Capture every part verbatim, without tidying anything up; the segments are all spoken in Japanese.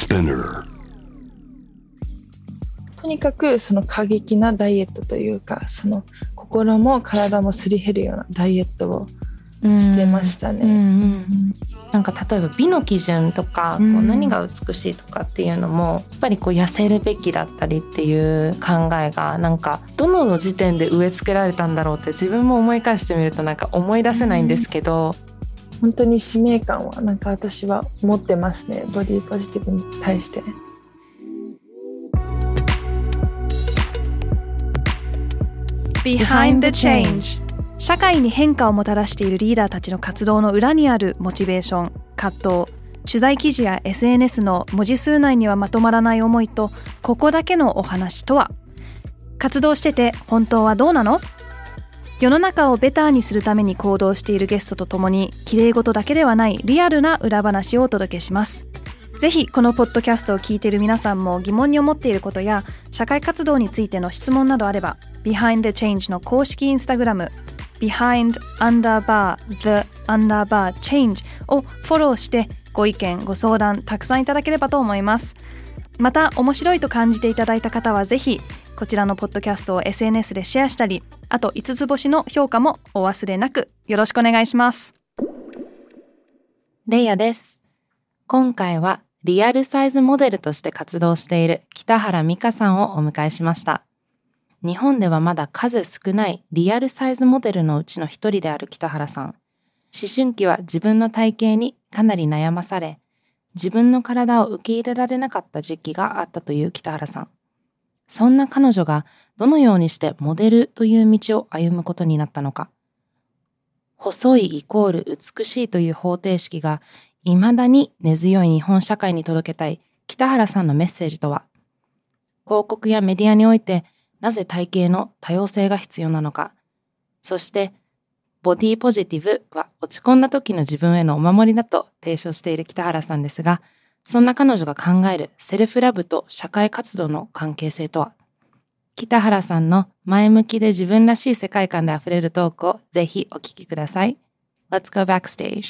Spinner。 とにかくその過激なダイエットというか、その心も体もすり減るようなダイエットをしてましたね。 うんうんうん、なんか例えば美の基準とか、こう何が美しいとかっていうのもやっぱりこう痩せるべきだったりっていう考えがなんかどの時点で植え付けられたんだろうって自分も思い返してみるとなんか思い出せないんですけど、 うん、本当に使命感はなんか私は持ってますね、ボディポジティブに対して。 Behind the Change。 社会に変化をもたらしているリーダーたちの活動の裏にあるモチベーション、葛藤、取材記事や エスエヌエス の文字数内にはまとまらない思いと、ここだけのお話とは。活動してて本当はどうなの？世の中をベターにするために行動しているゲストとともに、綺麗事だけではないリアルな裏話をお届けします。ぜひこのポッドキャストを聞いている皆さんも疑問に思っていることや社会活動についての質問などあれば、 Behind the Change の公式インスタグラム Behind underbar the underbar change をフォローしてご意見ご相談たくさんいただければと思います。また面白いと感じていただいた方はぜひこちらのポッドキャストを エスエヌエス でシェアしたり、あといつつ星の評価もお忘れなくよろしくお願いします。 レイヤです。今回はリアルサイズモデルとして活動している北原美香さんをお迎えしました。日本ではまだ数少ないリアルサイズモデルのうちの一人である北原さん。思春期は自分の体型にかなり悩まされ、自分の体を受け入れられなかった時期があったという北原さん。そんな彼女がどのようにしてモデルという道を歩むことになったのか。細いイコール美しいという方程式が未だに根強い日本社会に届けたい北原さんのメッセージとは。広告やメディアにおいてなぜ体型の多様性が必要なのか。そしてボディポジティブは落ち込んだ時の自分へのお守りだと提唱している北原さんですが、そんな彼女が考えるセルフラブと社会活動の関係性とは。北原さんの前向きで自分らしい世界観であふれるトークをぜひお聞きください。Let's go backstage。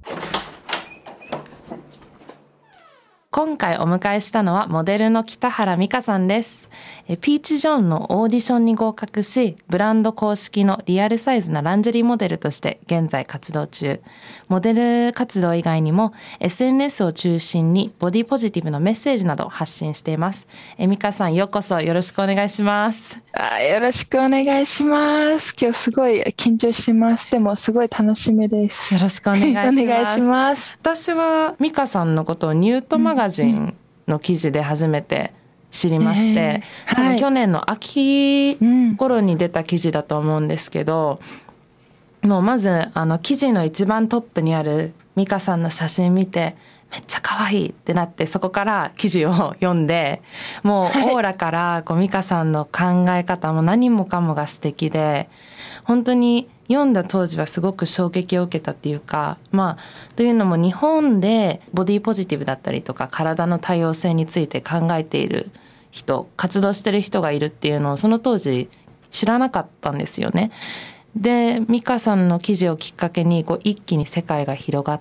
今回お迎えしたのはモデルの北原美香さんです。ピーチジョンのオーディションに合格し、ブランド公式のリアルサイズなランジェリーモデルとして現在活動中。モデル活動以外にも エスエヌエス を中心にボディポジティブのメッセージなどを発信しています。美香さん、ようこそよろしくお願いします。 あ、よろしくお願いします。今日すごい緊張してます。でもすごい楽しみです。 よろしくお願いします。 お願いします。 私は美香さんのことをニュートマガジンの記事で初めて知りまして、えーはい、多分去年の秋頃に出た記事だと思うんですけど、うん、もうまずあの記事の一番トップにある美香さんの写真見てめっちゃ可愛いってなって、そこから記事を読んで、もうオーラからこう美香さんの考え方も何もかもが素敵で、本当に読んだ当時はすごく衝撃を受けたっていうか、まあというのも日本でボディポジティブだったりとか体の多様性について考えている人、活動してる人がいるっていうのをその当時知らなかったんですよね。で、美香さんの記事をきっかけにこう一気に世界が広がって、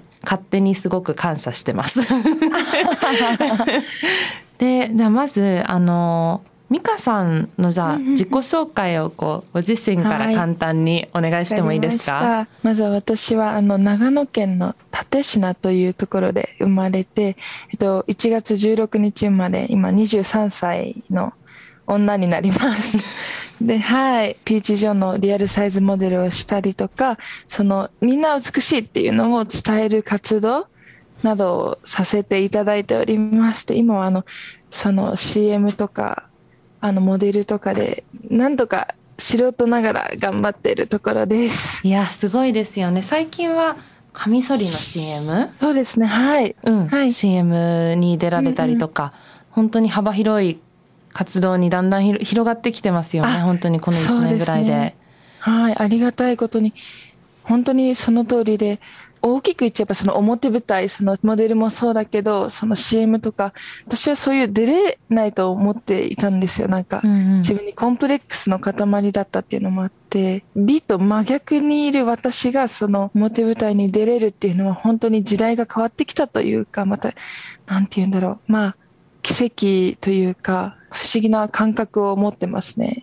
勝手にすごく感謝してますで、じゃあまずあの美香さんのじゃあ自己紹介をこうご自身から簡単にお願いしてもいいですか？ はい、ま, まずは私はあの長野県の蓼科というところで生まれて、えっと、いちがつじゅうろくにち生まれ、今にじゅうさんさいの女になりますで、はい、ピーチジョンのリアルサイズモデルをしたりとか、そのみんな美しいっていうのを伝える活動などをさせていただいておりまして、今はあのその シーエム とかあのモデルとかでなんとか素人ながら頑張っているところです。 いや、すごいですよね。最近はカミソリの シーエム？ そうですね、はい、 うん、 はい、 シーエム に出られたりとか、うんうん、本当に幅広い活動にだんだん広がってきてますよね。本当にこのいちねんぐらいで。 ね、はい、ありがたいことに本当にその通りで、 大きく言っちゃえばその表舞台、そのモデルもそうだけど、その シーエム とか、私はそういう出れないと思っていたんですよ。なんか、自分にコンプレックスの塊だったっていうのもあって、美と真逆にいる私がその表舞台に出れるっていうのは本当に時代が変わってきたというか、また、なんて言うんだろう。まあ、奇跡というか、不思議な感覚を持ってますね。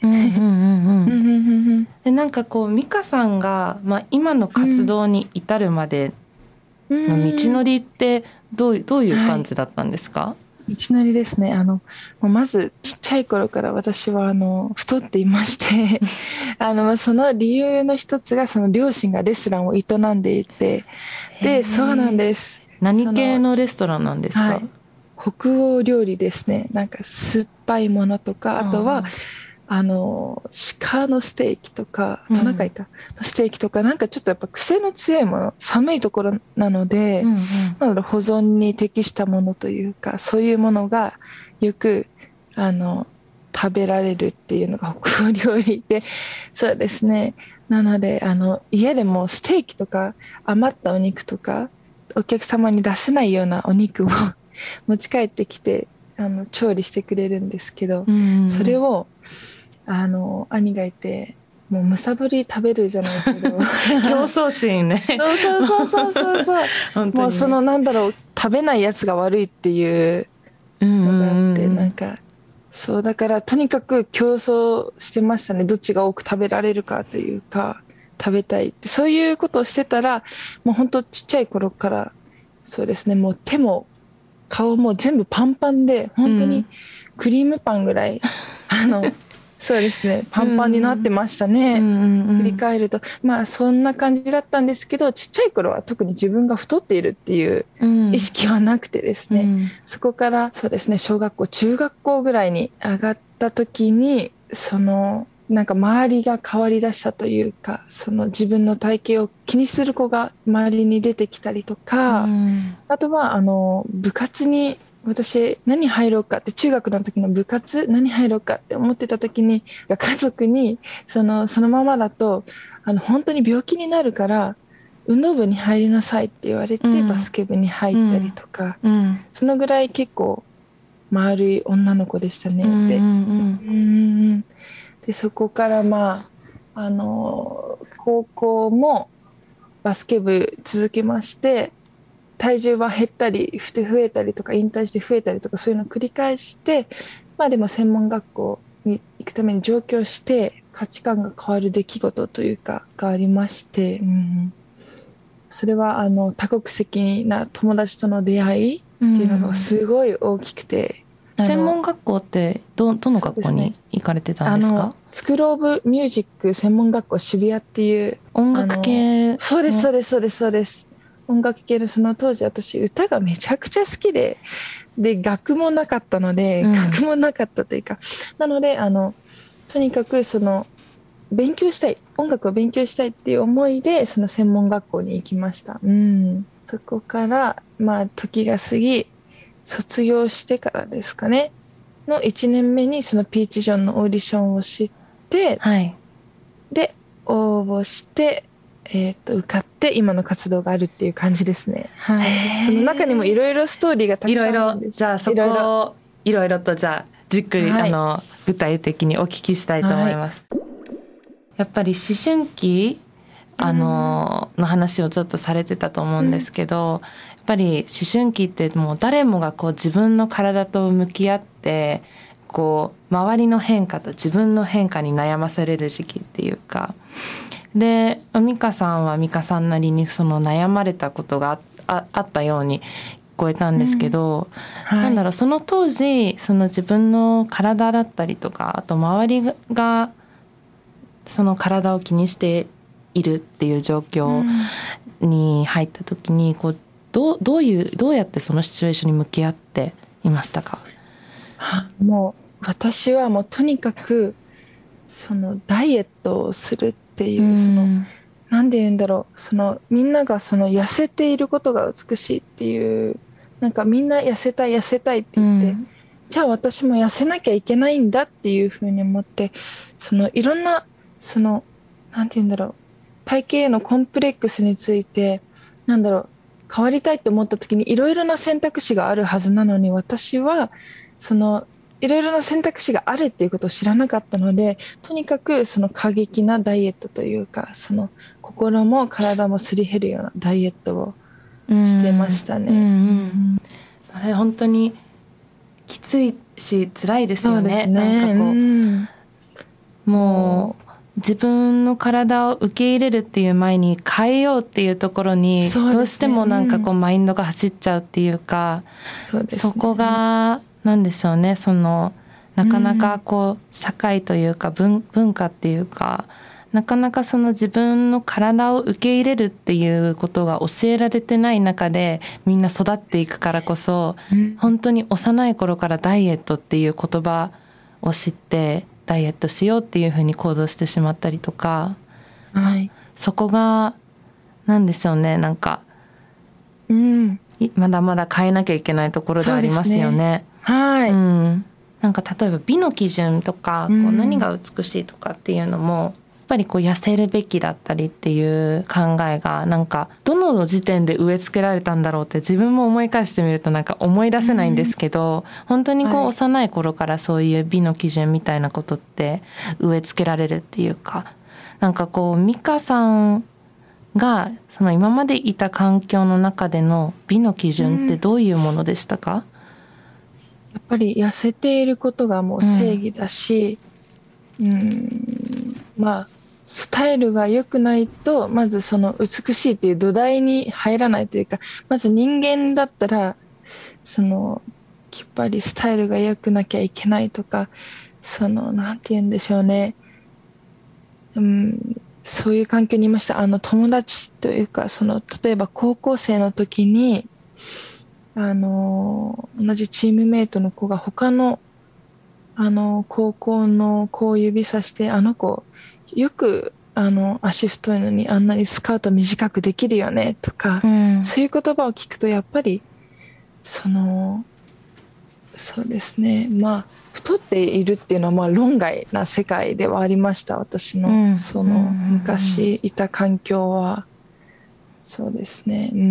で、なんかこう美香さんが、まあ、今の活動に至るまでの道のりってどう、どういう感じだったんですか？はい、道のりですね。あのもうまずちっちゃい頃から私はあの太っていましてあのその理由の一つがその両親がレストランを営んでいて、でそうなんです。 何系のレストランなんですか？はい、 北欧料理ですね。なんか酸っぱいものとか、あとはあの鹿のステーキとかトナカイかのステーキとか、なんかちょっとやっぱ癖の強いもの、寒いところなので、うんうん、なので保存に適したものというか、そういうものがよくあの食べられるっていうのが北欧料理で、そうですね。なのであの家でもステーキとか余ったお肉とかお客様に出せないようなお肉を持ち帰ってきてあの調理してくれるんですけど、うんうん、それをあの兄がいて、もうむさぼり食べるじゃないけど競争心ねそうそうそうそうそうもうそのなんだろう、食べないやつが悪いっていうのがあって、なんかそうだからとにかく競争してましたね。どっちが多く食べられるかというか、食べたいってそういうことをしてたら、もうほんとちっちゃい頃からそうですね、もう手も顔も全部パンパンで、本当にクリームパンぐらい、うん、あのそうですね、パンパンになってましたね、うんうんうん、振り返ると。まあそんな感じだったんですけど、ちっちゃい頃は特に自分が太っているっていう意識はなくてですね、うん、そこからそうですね、小学校中学校ぐらいに上がった時に、そのなんか周りが変わりだしたというか、その自分の体型を気にする子が周りに出てきたりとか、うん、あとはあの部活に私何入ろうかって、中学の時の部活何入ろうかって思ってた時に、家族にそのそのままだとあの本当に病気になるから運動部に入りなさいって言われて、うん、バスケ部に入ったりとか、うん、そのぐらい結構丸い女の子でしたね、うんうんうん、で、うん、でそこからまああの高校もバスケ部続けまして、体重は減ったり増えたりとか、引退して増えたりとか、そういうのを繰り返して、まあでも専門学校に行くために上京して、価値観が変わる出来事というかがありまして、うん、それはあの多国籍な友達との出会いっていうのがすごい大きくて、 うん、専門学校ってど、どの学校に行かれてたんですか？ あのスクールオブミュージック専門学校渋谷っていう音楽系。 そうですそうですそうですそうです。音楽系の、その当時私歌がめちゃくちゃ好きで、で楽もなかったので、うん、楽もなかったというか、なのであのとにかくその勉強したい、音楽を勉強したいっていう思いでその専門学校に行きました、うん、そこからまあ時が過ぎ、卒業してからですかねのいちねんめにそのピーチジョンのオーディションを知って、はい、で応募してえー、と受かって今の活動があるっていう感じですね、はい、その中にもいろいろストーリーがたくさんあるんです。 いろいろ、じゃあそこをいろいろとじゃあじっくり、はい、あの具体的にお聞きしたいと思います、はい、やっぱり思春期あの、うん、の話をちょっとされてたと思うんですけど、うん、やっぱり思春期ってもう誰もがこう自分の体と向き合ってこう周りの変化と自分の変化に悩まされる時期っていうかで、美香さんは美香さんなりにその悩まれたことが あ, あったように聞こえたんですけど、うんはい、なんだろう、その当時その自分の体だったりとか、あと周りがその体を気にしているっていう状況に入った時にこう ど, うどういうどうやってそのシチュエーションに向き合っていましたか？ もう私はもうとにかくそのダイエットをするっていう、そのなんで言うんだろう、そのみんながその痩せていることが美しいっていう、なんかみんな痩せたい痩せたいって言って、うん、じゃあ私も痩せなきゃいけないんだっていうふうに思って、そのいろんなそのなんて言うんだろう、体型へのコンプレックスについてなんだろう、変わりたいって思った時にいろいろな選択肢があるはずなのに、私はそのいろいろな選択肢があるっていうことを知らなかったので、とにかくその過激なダイエットというか、その心も体もすり減るようなダイエットをしてましたね。 うんうんうん、それ本当にきついし辛いですよね。 そうですね。 なんかこう、うん、もうう自分の体を受け入れるっていう前に変えようっていうところにどうしてもなんかこうマインドが走っちゃうっていうか、 そうですね、 そこがなんでしょうね、そのなかなかこう社会というか 文, 文化っていうか、なかなかその自分の体を受け入れるっていうことが教えられてない中でみんな育っていくからこそ、本当に幼い頃からダイエットっていう言葉を知ってダイエットしようっていうふうに行動してしまったりとか、 はい、 そこがなんでしょうね、なんか、 うん、 まだまだ変えなきゃいけないところでありますよね。 はい、 うん、なんか例えば美の基準とか、こう何が美しいとかっていうのも、やっぱりこう痩せるべきだったりっていう考えがなんかどの時点で植え付けられたんだろうって自分も思い返してみるとなんか思い出せないんですけど、本当にこう幼い頃からそういう美の基準みたいなことって植え付けられるっていうか、なんかこう美香さんがその今までいた環境の中での美の基準ってどういうものでしたか？ やっぱり痩せていることがもう正義だし、うん、うーんまあスタイルが良くないとまずその美しいっていう土台に入らないというか、まず人間だったらそのやっぱりスタイルが良くなきゃいけないとか、そのなんて言うんでしょうね、うん、そういう環境にいました。あの友達というか、その例えば高校生の時にあの同じチームメイトの子が他のあの高校の子を指さして、あの子よくあの足太いのにあんなにスカート短くできるよねとか、うん、そういう言葉を聞くとやっぱりそのそうですね、まあ太っているっていうのはまあ論外な世界ではありました。私の、うん、その昔いた環境はそうですね、うん、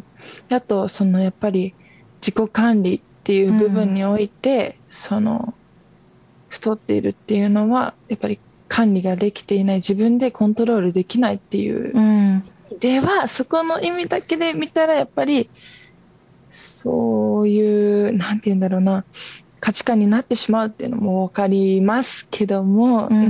あとそのやっぱり自己管理っていう部分において、うん、その太っているっていうのはやっぱり管理ができていない、自分でコントロールできないっていう、うん、ではそこの意味だけで見たらやっぱりそういうなんて言うんだろうな、価値観になってしまうっていうのも分かりますけども、うんうん、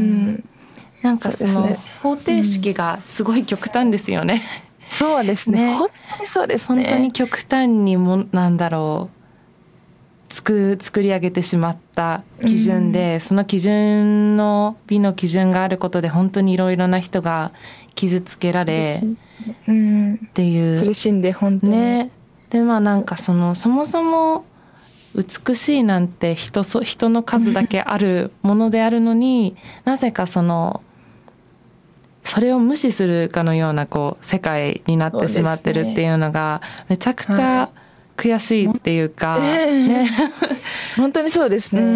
なんかその方程式がすごい極端ですよね。 そうですね、 ね、 本当にそうですね。 本当に極端にもなんだろうつく作り上げてしまった基準で、うん、その基準の美の基準があることで本当にいろいろな人が傷つけられっていう、 うん、苦しんで本当にね。でまあなんかそのそもそも美しいなんて 人, そ人の数だけあるものであるのになぜかそのそれを無視するかのようなこう世界になってしまってるっていうのがめちゃくちゃ悔しいっていうか、はいね、 本当にそうですね、うん、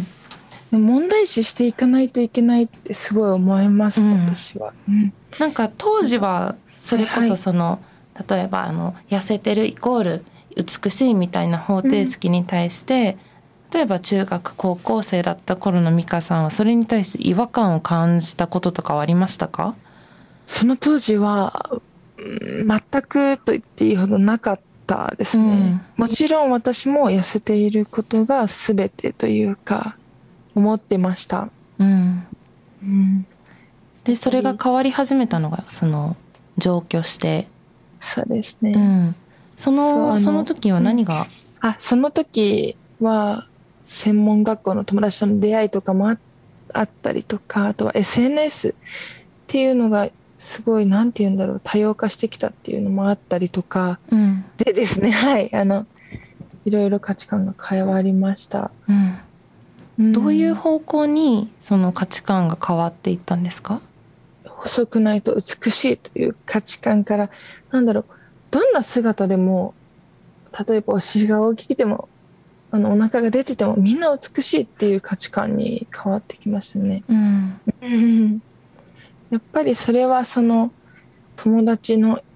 でも問題視していかないといけないってすごい思います、うん、私は、うん、 なんか当時はそれこそその、はい、例えばあの痩せてるイコール美しいみたいな方程式に対して、うん、例えば中学高校生だった頃の美香さんはそれに対して違和感を感じたこととかはありましたか？ その当時は全くと言っていいほどなかったですね、うん、もちろん私も痩せていることが全てというか思ってました、うんうん、でそれが変わり始めたのがその上京して。 そうですね、 うんその、そ, のその時は何が、 うん、あその時は専門学校の友達との出会いとかも あ, あったりとか、あとは エスエヌエス っていうのがすごいなんて言うんだろう多様化してきたっていうのもあったりとか、うん、でですねはいあのいろいろ価値観が変わりました、うんうん、どういう方向にその価値観が変わっていったんですか？ 細くないと美しいという価値観からなんだろうどんな姿でも例えばお尻が大きくてもあのお腹が出ててもみんな美しいっていう価値観に変わってきましたね、うん、やっぱりそれはその友達の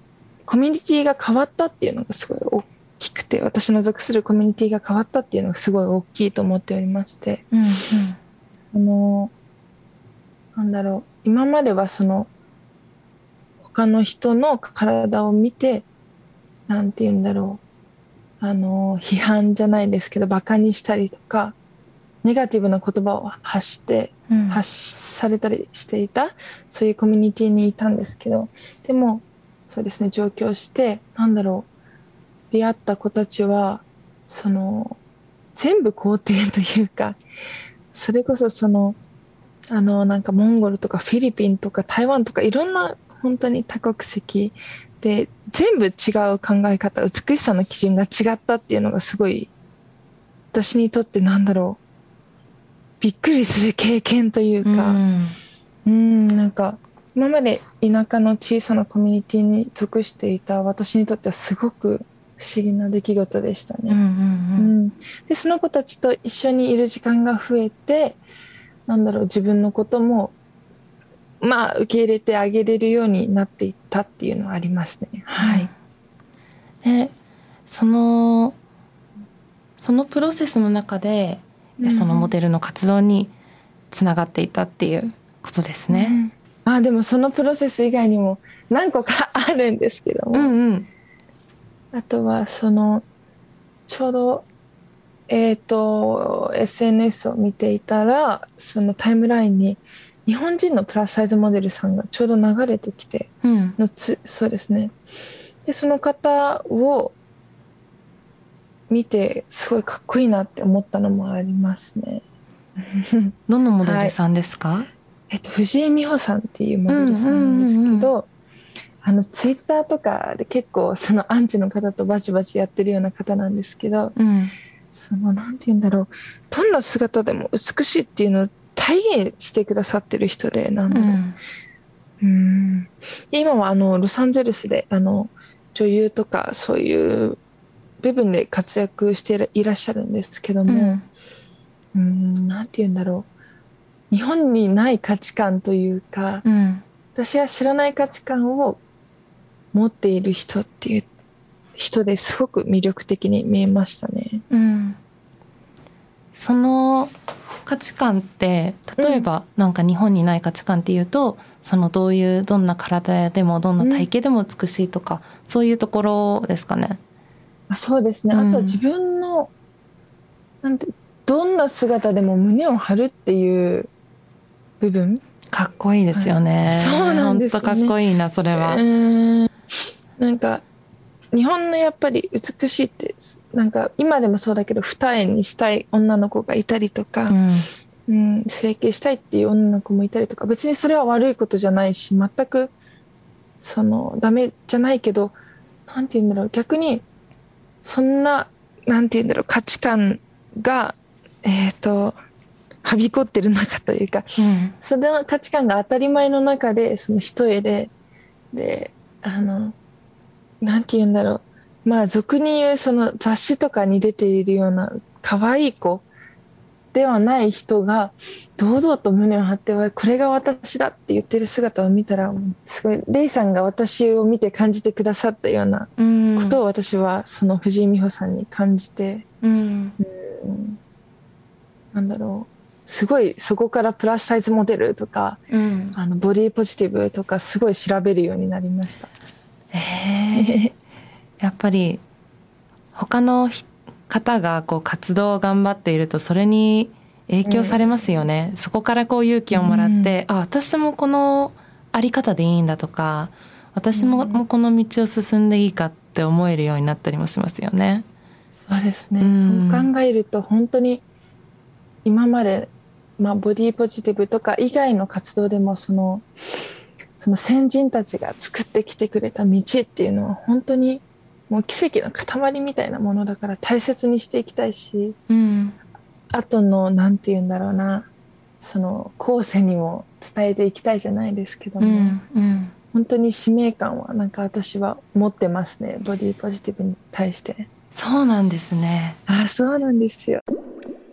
コミュニティが変わったっていうのがすごい大きくて、私の属するコミュニティが変わったっていうのがすごい大きいと思っておりまして、 うんうん、 そのなんだろう、今まではその他の人の体を見て、なんて言うんだろう、あの批判じゃないですけどバカにしたりとかネガティブな言葉を発して、うん、発されたりしていた、そういうコミュニティにいたんですけど、でもそうですね、上京してなんだろう、出会った子たちはその全部肯定というか、それこそそのあのなんかモンゴルとかフィリピンとか台湾とかいろんな本当に多国籍で全部違う考え方、美しさの基準が違ったっていうのがすごい私にとってなんだろう、びっくりする経験というか、うん、うんなんか今まで田舎の小さなコミュニティに属していた私にとってはすごく不思議な出来事でしたね。うんうんうんうん、でその子たちと一緒にいる時間が増えて、なんだろう、自分のこともまあ受け入れてあげれるようになっていったっていうのはありますね。はい。 でそのそのプロセスの中で、うん、そのモデルの活動につながっていたっていうことですね。 うん、あでもそのプロセス以外にも何個かあるんですけども、うんうん、あとはそのちょうどえっと エスエヌエス を見ていたら、そのタイムラインに日本人のプラスサイズモデルさんがちょうど流れてきて、うん、のつそうですね。でその方を見てすごいかっこいいなって思ったのもありますね。 どのモデルさんですか？はい、 えっと、藤井美穂さんっていうモデルさんなんですけど、うんうんうんうん、あのツイッターとかで結構そのアンチの方とバチバチやってるような方なんですけど、うん、そのなんて言うんだろう、どんな姿でも美しいっていうのを体現してくださってる人で、なんだろう、うん、うんで今はあのロサンゼルスであの女優とかそういう部分で活躍していらっしゃるんですけども、うん、うんなんて言うんだろう、日本にない価値観というか、うん、私は知らない価値観を持っている人っていう人ですごく魅力的に見えましたね。うん、 その価値観って例えばなんか日本にない価値観っていうと、うん、そのどういうどんな体でもどんな体型でも美しいとか、うん、そういうところですかね。 あそうですね、うん、あとは自分のなんてどんな姿でも胸を張るっていう部分、 かっこいいですよね、はい、 そうなんですね、 本当かっこいいなそれは。 えー、なんか日本のやっぱり美しいってなんか今でもそうだけど二重にしたい女の子がいたりとか、うんうん、整形したいっていう女の子もいたりとか、別にそれは悪いことじゃないし全くそのダメじゃないけど、なんて言うんだろう、逆にそんななんて言うんだろう価値観がえっとはびこってる中というか、うん、その価値観が当たり前の中でその一重でであのなんて言うんだろう、まあ俗に言うその雑誌とかに出ているような可愛い子ではない人が堂々と胸を張ってはこれが私だって言ってる姿を見たら、すごいレイさんが私を見て感じてくださったようなことを私はその藤井美穂さんに感じて、うんうん、なんだろう、すごいそこからプラスサイズモデルとか、うん、あのボディポジティブとかすごい調べるようになりました。 えー、やっぱり他の方がこう活動を頑張っているとそれに影響されますよね、うん、そこからこう勇気をもらって、うん、あ私もこのあり方でいいんだとか、私もこの道を進んでいいかって思えるようになったりもしますよね。 そうですね、うん、そう考えると本当に今まで、まあ、ボディポジティブとか以外の活動でもそのその先人たちが作ってきてくれた道っていうのは本当にもう奇跡の塊みたいなものだから大切にしていきたいし、うん、後のなんて言うんだろうな、その後世にも伝えていきたいじゃないですけども、うんうん、本当に使命感はなんか私は持ってますね、ボディポジティブに対して。 そうなんですね。 あ、そうなんですよ。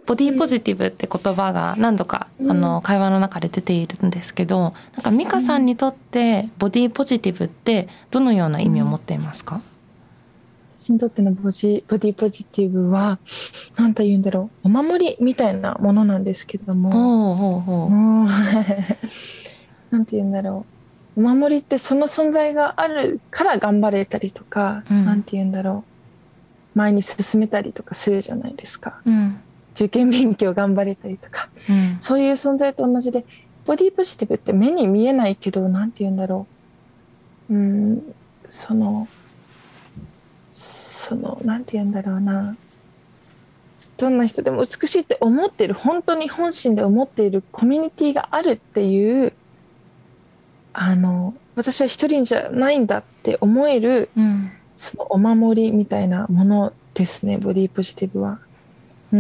ボディポジティブって言葉が何度か、うん、あの会話の中で出ているんですけど、なんか美香さんにとってボディポジティブってどのような意味を持っていますか？ 私にとってのボジ、ボディポジティブは何て言うんだろう、お守りみたいなものなんですけども、 ほうほうほうなんて言うんだろう、お守りってその存在があるから頑張れたりとか、うん、なんて言うんだろう、前に進めたりとかするじゃないですか、うん、受験勉強頑張れたりとか、うん、そういう存在と同じで、ボディポジティブって目に見えないけど、なんて言うんだろう、うん、そのそのなんて言うんだろうな、どんな人でも美しいって思っている、本当に本心で思っているコミュニティがあるっていう、あの私は一人じゃないんだって思える、うん、そのお守りみたいなものですね、ボディポジティブは。うん、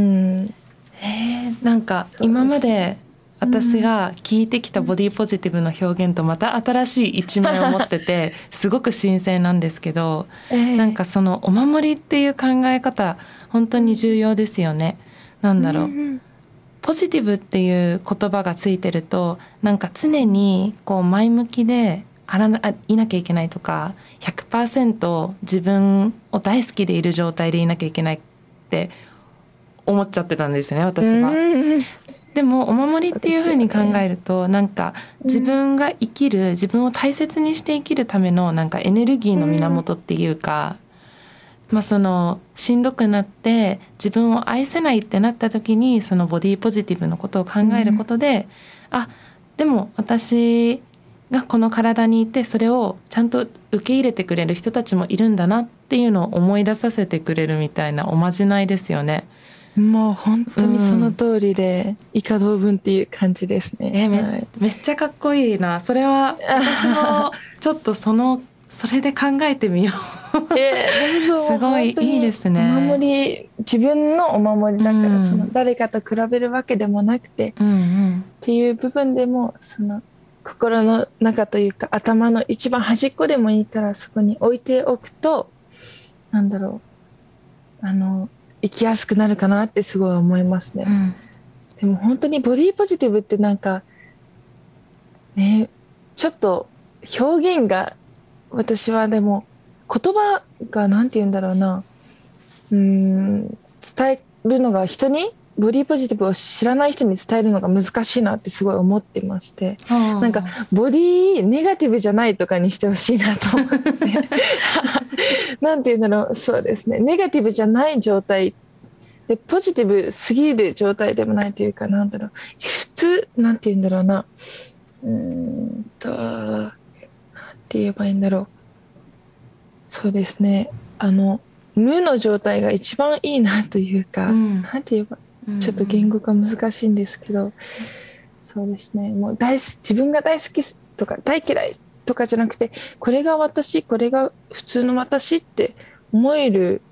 へー、なんか今まで私が聞いてきたボディポジティブの表現とまた新しい一面を持っててすごく新鮮なんですけど、えー、なんかそのお守りっていう考え方本当に重要ですよね。なんだろう、うんうん、ポジティブっていう言葉がついてると、なんか常にこう前向きであらな、あいなきゃいけないとか ひゃくパーセント 自分を大好きでいる状態でいなきゃいけないって思っちゃってたんですよね、私は。でもお守りっていう風に考えると、なんか自分が生きる、自分を大切にして生きるためのなんかエネルギーの源っていうか、まあそのしんどくなって自分を愛せないってなった時に、そのボディポジティブのことを考えることで、あ、でも私がこの体にいて、それをちゃんと受け入れてくれる人たちもいるんだなっていうのを思い出させてくれるみたいなおまじないですよね。 もう本当にその通りで、うん、以下同文っていう感じですね。 えー、め、 はい、 めっちゃかっこいいな。それは私もちょっとそのそれで考えてみよう。えー、すごいいいですね。 お守り、自分のお守りだから、うん、その誰かと比べるわけでもなくて、うんうん、っていう部分でも、その心の中というか頭の一番端っこでもいいから、そこに置いておくと、なんだろう、あの生きやすくなるかなってすごい思いますね、うん、でも本当にボディポジティブってなんかね、ちょっと表現が、私はでも言葉がなんて言うんだろうな、うーん、伝えるのが、人にボディポジティブを知らない人に伝えるのが難しいなってすごい思ってまして、なんかボディネガティブじゃないとかにしてほしいなと思ってなんて言うんだろう、そうですね、ネガティブじゃない状態でポジティブすぎる状態でもないというか、なんだろう、普通、なんて言うんだろうな、うーんとなんて言えばいいんだろう、そうですね、あの無の状態が一番いいなというか、うん、なんて言えば、ちょっと言語化難しいんですけど、うん、そうですね、もう大好き、自分が大好きとか大嫌いとかじゃなくて、これが私、これが普通の私って思える、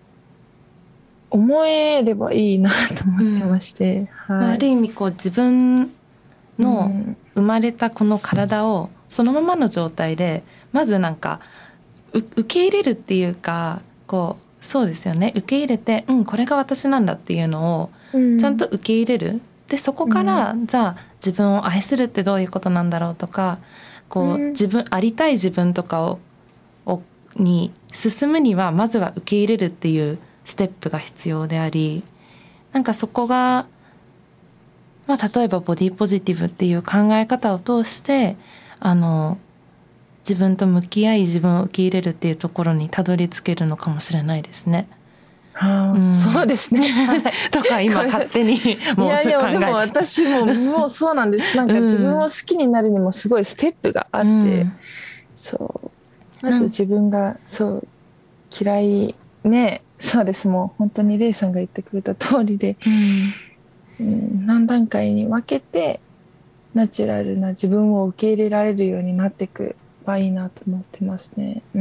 思えればいいなと思ってまして、 うん、はい、ある意味こう自分の生まれたこの体をそのままの状態で、まずなんか受け入れるっていうか、こうそうですよね、受け入れて、うん、これが私なんだっていうのをちゃんと受け入れる、うん、でそこから、うん、じゃあ自分を愛するってどういうことなんだろうとか、こう、うん、自分ありたい自分とかを、をに進むにはまずは受け入れるっていうステップが必要であり、なんかそこが、まあ、例えばボディポジティブっていう考え方を通してあの自分と向き合い自分を受け入れるっていうところにたどり着けるのかもしれないですね。 はあ、うん、そうですねとか今勝手にもう考えて、いやいやでも私ももうそうなんです。なんか自分を好きになるにもすごいステップがあって、うん、そうまず自分がそう嫌いね、そうです、もう本当にレイさんが言ってくれた通りで、うんうん、何段階に分けてナチュラルな自分を受け入れられるようになっていくばいいなと思ってますね。うん、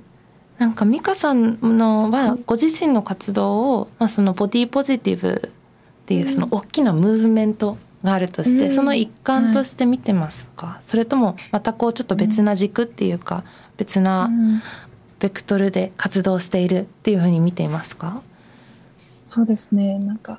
なんか美香さんのはご自身の活動を、まあ、そのボディポジティブっていうその大きなムーブメントがあるとして、うん、その一環として見てますか、はい、それともまたこうちょっと別な軸っていうか、別なベクトルで活動しているっていうふうに見ていますか？ そうですね、なんか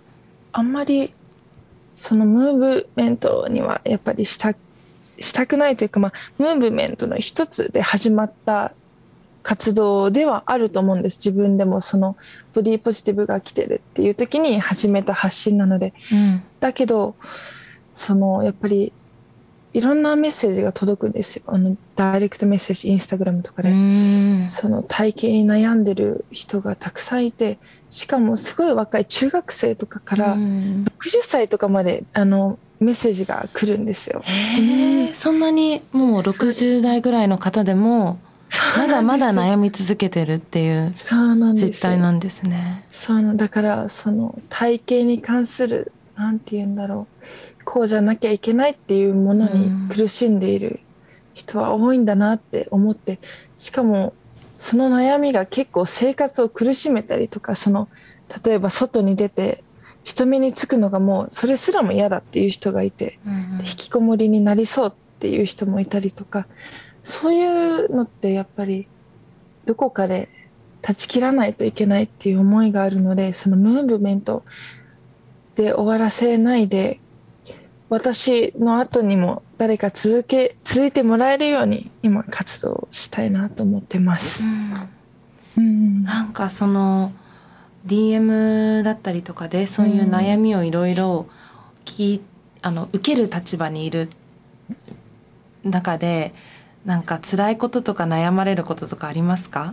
あんまりそのムーブメントにはやっぱりしたしたくないというか、まあ、ムーブメントの一つで始まった活動ではあると思うんです。自分でもそのボディポジティブが来てるっていう時に始めた発信なので、うん、だけどそのやっぱりいろんなメッセージが届くんですよ。あのダイレクトメッセージインスタグラムとかで、その体型に悩んでる人がたくさんいて、しかもすごい若い中学生とかからろくじゅっさいとかまであのメッセージが来るんですよ。 へー、そんなにもうろくじゅう代ぐらいの方でもまだまだ悩み続けてるっていう実態なんですね。 そうなんだからその体型に関するなんて言うんだろう、こうじゃなきゃいけないっていうものに苦しんでいる人は多いんだなって思って、しかもその悩みが結構生活を苦しめたりとか、その例えば外に出て人目につくのがもうそれすらも嫌だっていう人がいて、うんうん、引きこもりになりそうっていう人もいたりとか、そういうのってやっぱりどこかで断ち切らないといけないっていう思いがあるので、そのムーブメントで終わらせないで、私の後にも誰か続け続いてもらえるように今活動したいなと思ってます、 うんうん、なんかその ディーエム だったりとかでそういう悩みをいろいろ受ける立場にいる中で、なんか辛いこととか悩まれることとかありますか？ や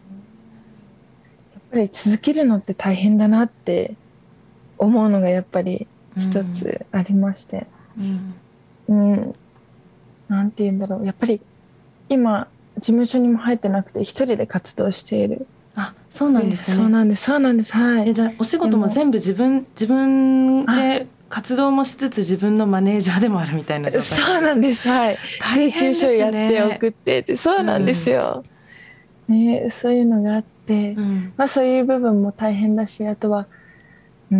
っぱり続けるのって大変だなって思うのがやっぱり一つありまして、うんうん、なんて言うんだろう、やっぱり今事務所にも入ってなくて一人で活動している。 あ、そうなんですね。 そうなんですそうなんです、はい。 え、じゃあお仕事も全部自分自分で活動もしつつ自分のマネージャーでもあるみたいな状態。 そうなんです、はい。請求書やって送ってって、そうなんですよ、うん、ね、そういうのがあって、うん、まあそういう部分も大変だし、あとはうん、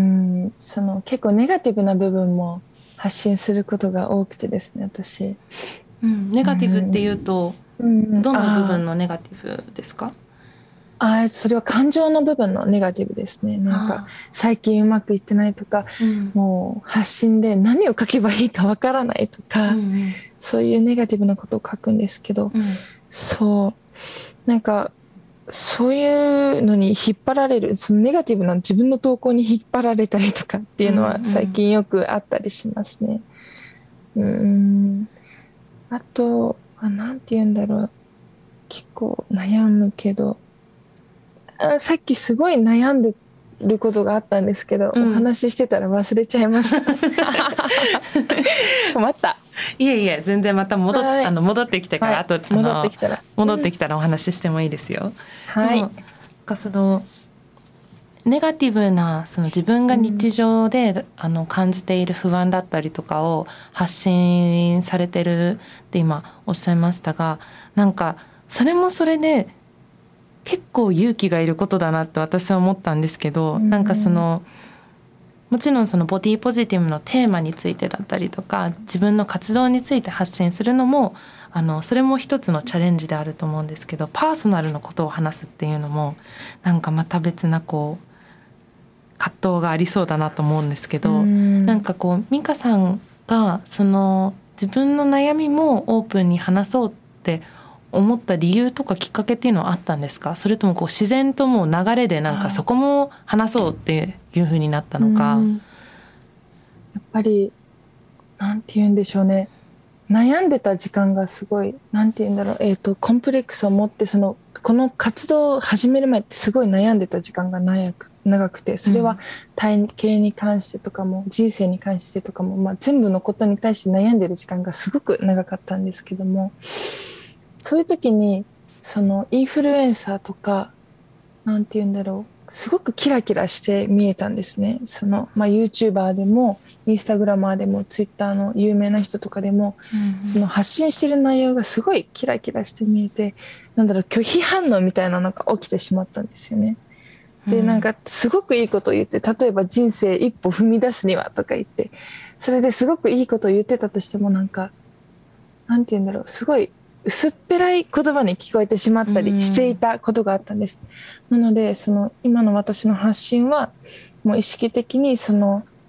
その結構ネガティブな部分も発信することが多くてですね、私、 うん、ネガティブっていうと、うん、どの部分のネガティブですか？ ああ、それは感情の部分のネガティブですね。なんか最近うまくいってないとか、うん、もう発信で何を書けばいいかわからないとか、うんうん、そういうネガティブなことを書くんですけど、うん、そうなんかそういうのに引っ張られる、そのネガティブな自分の投稿に引っ張られたりとかっていうのは最近よくあったりしますね。うん、うん、あとあ、なんて言うんだろう、結構悩むけど、あ、さっきすごい悩んでることがあったんですけど、うん、お話ししてたら忘れちゃいました困った。 いえいえ、全然また戻っ、あの戻ってきてから、はい、あとあの戻ってきたら戻ってきたらお話ししてもいいですよ。 はい。 なんかそのネガティブなその自分が日常で、うん、あの感じている不安だったりとかを発信されてるって今おっしゃいましたが、なんかそれもそれで結構勇気がいることだなって私は思ったんですけど、うん、なんかそのもちろんそのボディポジティブのテーマについてだったりとか自分の活動について発信するのもあのそれも一つのチャレンジであると思うんですけど、パーソナルのことを話すっていうのもなんかまた別なこう葛藤がありそうだなと思うんですけど、うん、なんかこう美香さんがその自分の悩みもオープンに話そうって思った理由とかきっかけっていうのはあったんですか？それともこう自然ともう流れでなんかそこも話そうっていう風になったのか。 やっぱりなんて言うんでしょうね、悩んでた時間がすごいなんて言うんだろう、えーと、コンプレックスを持って、そのこの活動を始める前ってすごい悩んでた時間が長く長くて、それは体型に関してとかも人生に関してとかも、まあ、全部のことに対して悩んでる時間がすごく長かったんですけども、そういう時にそのインフルエンサーとかなんて言うんだろう、すごくキラキラして見えたんですね。その、まあ、YouTuber でもインスタグラマーでも Twitter の有名な人とかでも、うんうん、その発信してる内容がすごいキラキラして見えて、なんだろう、拒否反応みたいなのが起きてしまったんですよね。で、なんかすごくいいことを言って、例えば人生一歩踏み出すにはとか言って、それですごくいいことを言ってたとしても、なんかなんて言うんだろう、すごい薄っぺらい言葉に聞こえてしまったりしていたことがあったんです。なのでその今の私の発信はもう意識的にその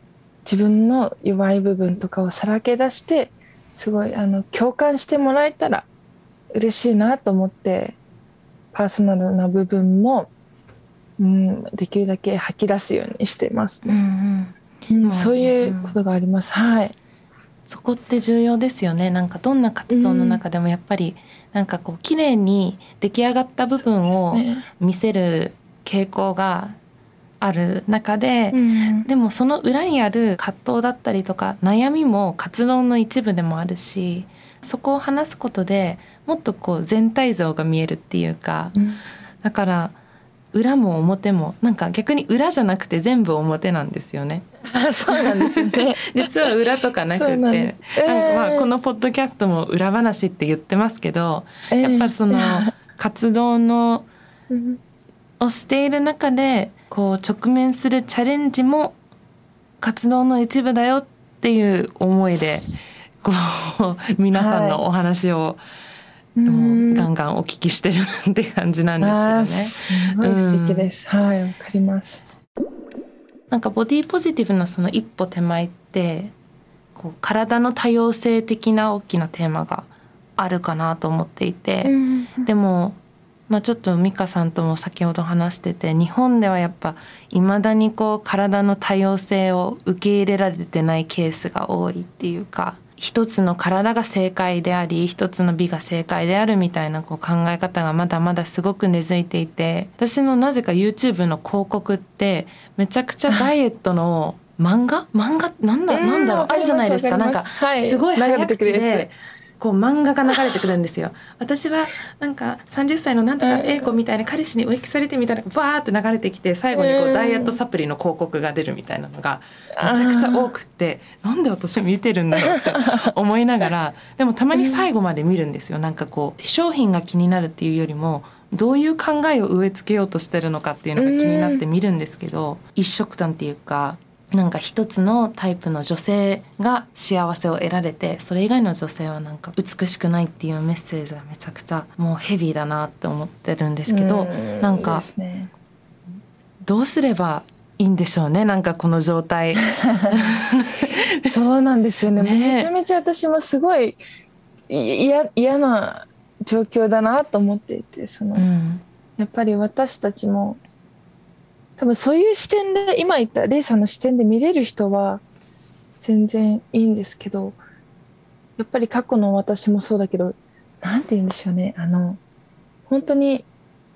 自分の弱い部分とかをさらけ出してすごいあの共感してもらえたら嬉しいなと思ってパーソナルな部分も、うん、できるだけ吐き出すようにしてますね、うんうんうん、そういうことがあります、はい。 そこって重要ですよね。なんかどんな活動の中でもやっぱりなんかこう綺麗に出来上がった部分を見せる傾向がある中で、うん、でもその裏にある葛藤だったりとか悩みも活動の一部でもあるし、そこを話すことでもっとこう全体像が見えるっていうか、うん、だから裏も表もなんか逆に裏じゃなくて全部表なんですよね。 そうなんですね実は裏とかなくて、なん、えー、なんかまあこのポッドキャストも裏話って言ってますけど、えー、やっぱりその活動のをしている中でこう直面するチャレンジも活動の一部だよっていう思いでこう皆さんのお話を、はい、もうガンガンお聞きしてるって感じなんですけどね。 すごい素敵です、うん、はい、わかります。 なんかボディポジティブなその一歩手前ってこう体の多様性的な大きなテーマがあるかなと思っていて、うん、でも、まあ、ちょっと美香さんとも先ほど話してて、日本ではやっぱ未だにこう体の多様性を受け入れられてないケースが多いっていうか、一つの体が正解であり一つの美が正解であるみたいなこう考え方がまだまだすごく根付いていて、私のなぜか YouTube の広告ってめちゃくちゃダイエットの漫画漫画なんだ、なんだろう、あるじゃないですか。なんかすごい早口でこう漫画が流れてくるんですよ。私はなんかさんじゅっさいのなんとか A 子みたいな彼氏に浮気されてみたいなバーって流れてきて、最後にこうダイエットサプリの広告が出るみたいなのがめちゃくちゃ多くって、なんで私見てるんだろうって思いながらでもたまに最後まで見るんですよ。なんかこう商品が気になるっていうよりもどういう考えを植え付けようとしてるのかっていうのが気になって見るんですけど、一色単っていうかなんか一つのタイプの女性が幸せを得られてそれ以外の女性はなんか美しくないっていうメッセージがめちゃくちゃもうヘビーだなって思ってるんですけど、んなんかどうすればいいんでしょうね。なんかこの状態そうなんですよ ね, ねめちゃめちゃ私もすごい嫌な状況だなと思っていて、その、うん、やっぱり私たちも多分そういう視点で今言ったレイさんの視点で見れる人は全然いいんですけど、やっぱり過去の私もそうだけど、なんて言うんでしょうね、あの本当に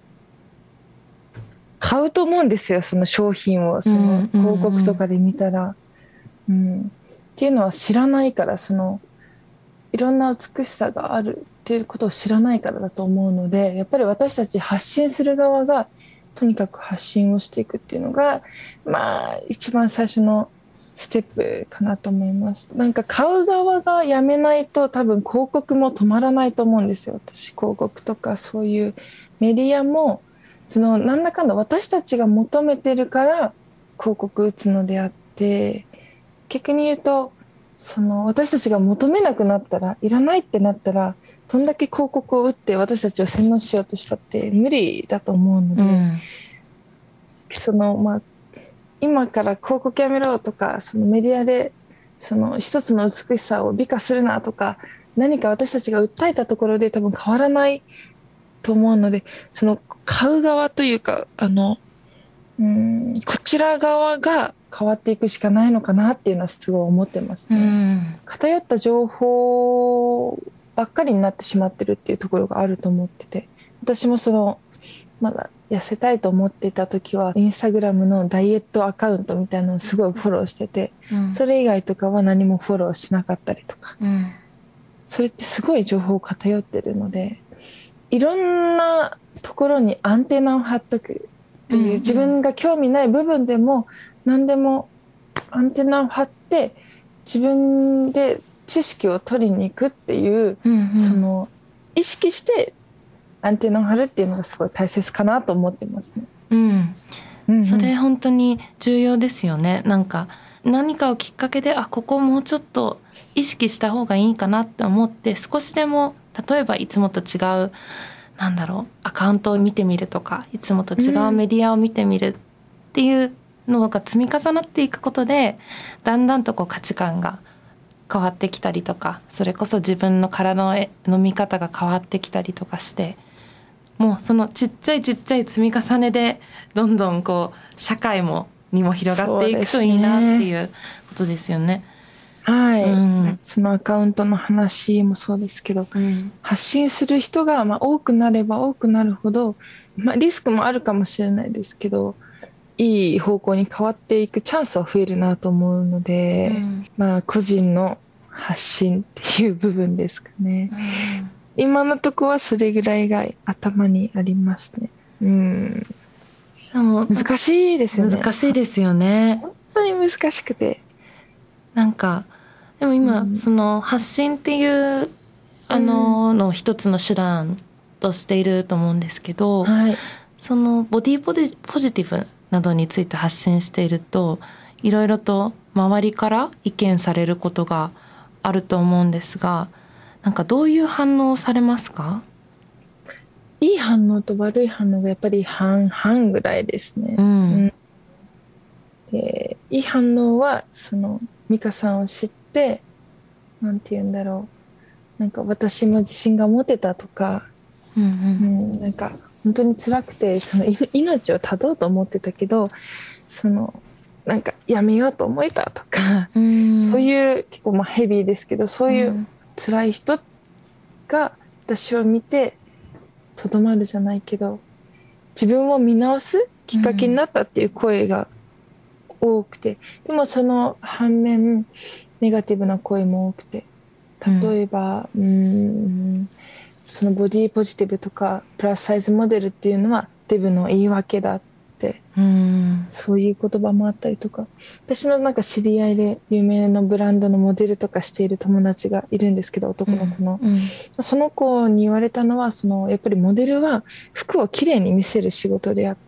買うと思うんですよ、その商品をその広告とかで見たら、うんうんうん、っていうのは知らないから、そのいろんな美しさがあるっていうことを知らないからだと思うので、やっぱり私たち発信する側がとにかく発信をしていくっていうのがまあ一番最初のステップかなと思います。なんか買う側がやめないと多分広告も止まらないと思うんですよ。私広告とかそういうメディアもそのなんだかんだ私たちが求めてるから広告打つのであって、逆に言うとその私たちが求めなくなったら、いらないってなったらどんだけ広告を打って私たちを洗脳しようとしたって無理だと思うので、うん、そのまあ今から広告やめろとか、そのメディアでその一つの美しさを美化するなとか、何か私たちが訴えたところで多分変わらないと思うので、その買う側というかあのうーんこちら側が変わっていくしかないのかなっていうのはすごい思ってますね、うん、偏った情報ばっかりになってしまってるっていうところがあると思ってて、私もそのまだ痩せたいと思っていた時はインスタグラムのダイエットアカウントみたいなのをすごいフォローしてて、うん、それ以外とかは何もフォローしなかったりとか、うん、それってすごい情報偏ってるので、いろんなところにアンテナを張っとくっていう、うんうん、自分が興味ない部分でも何でもアンテナを張って自分で知識を取りに行くっていう、うんうん、その意識してアンテナを張るっていうのがすごい大切かなと思ってますね、うんうんうん、それ本当に重要ですよね。なんか何かをきっかけであここもうちょっと意識した方がいいかなって思って少しでも例えばいつもと違うなんだろうアカウントを見てみるとか、いつもと違うメディアを見てみるっていうのが積み重なっていくことでだんだんとこう価値観が変わってきたりとか、それこそ自分の体の見方が変わってきたりとかして、もうそのちっちゃいちっちゃい積み重ねでどんどんこう社会もにも広がっていくといいなっていうことですよね。 はい、 うん、 そのアカウントの話もそうですけど、うん、発信する人がまあ多くなれば多くなるほど、まあ、リスクもあるかもしれないですけど、いい方向に変わっていくチャンスは増えるなと思うので、うん、まあ個人の発信っていう部分ですかね、うん、今のとこはそれぐらいが頭にありますね。うん、でも難しいですよね。 難しいですよね。 本当に難しくて、 なんかでも今、うん、その発信っていうあのの一つの手段としていると思うんですけど、はい、そのボディポジ、ポジティブなどについて発信していると、いろいろと周りから意見されることがあると思うんですが、なんかどういう反応をされますか？ いい反応と悪い反応がやっぱり半々ぐらいですね、うんうん、でいい反応はその美香さんを知ってなんて言うんだろう、なんか私も自信が持てたとか、うんうんうん、なんか本当に辛くてその命を絶とうと思ってたけど、そのなんかやめようと思えたとか、うん、そういう結構まあヘビーですけど、そういう辛い人が私を見てとどまるじゃないけど自分を見直すきっかけになったっていう声が多くて、でもその反面ネガティブな声も多くて、例えば、うん、うんそのボディポジティブとかプラスサイズモデルっていうのはデブの言い訳だって、うん、そういう言葉もあったりとか、私のなんか知り合いで有名なブランドのモデルとかしている友達がいるんですけど、男の子の、うんうん、その子に言われたのは、そのやっぱりモデルは服をきれいに見せる仕事であって、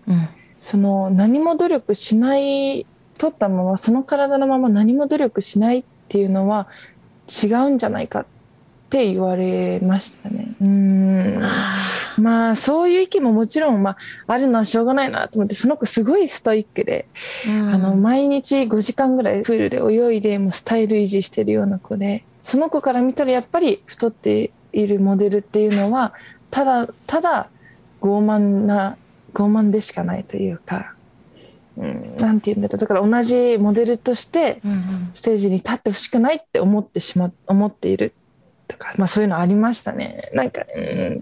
うん、その何も努力しない取ったままその体のまま何も努力しないっていうのは違うんじゃないかって言われましたね。うーんまあそういう意見ももちろん、まあ、あるのはしょうがないなと思って、その子すごいストイックで、あの毎日ごじかんぐらいプールで泳いでもうスタイル維持してるような子で、その子から見たらやっぱり太っているモデルっていうのはただただ傲慢な傲慢でしかないというか、うん、なんて言うんだろう、だから同じモデルとしてステージに立ってほしくないって思ってしま思っているとか、まあそういうのありましたね。なんか、うん、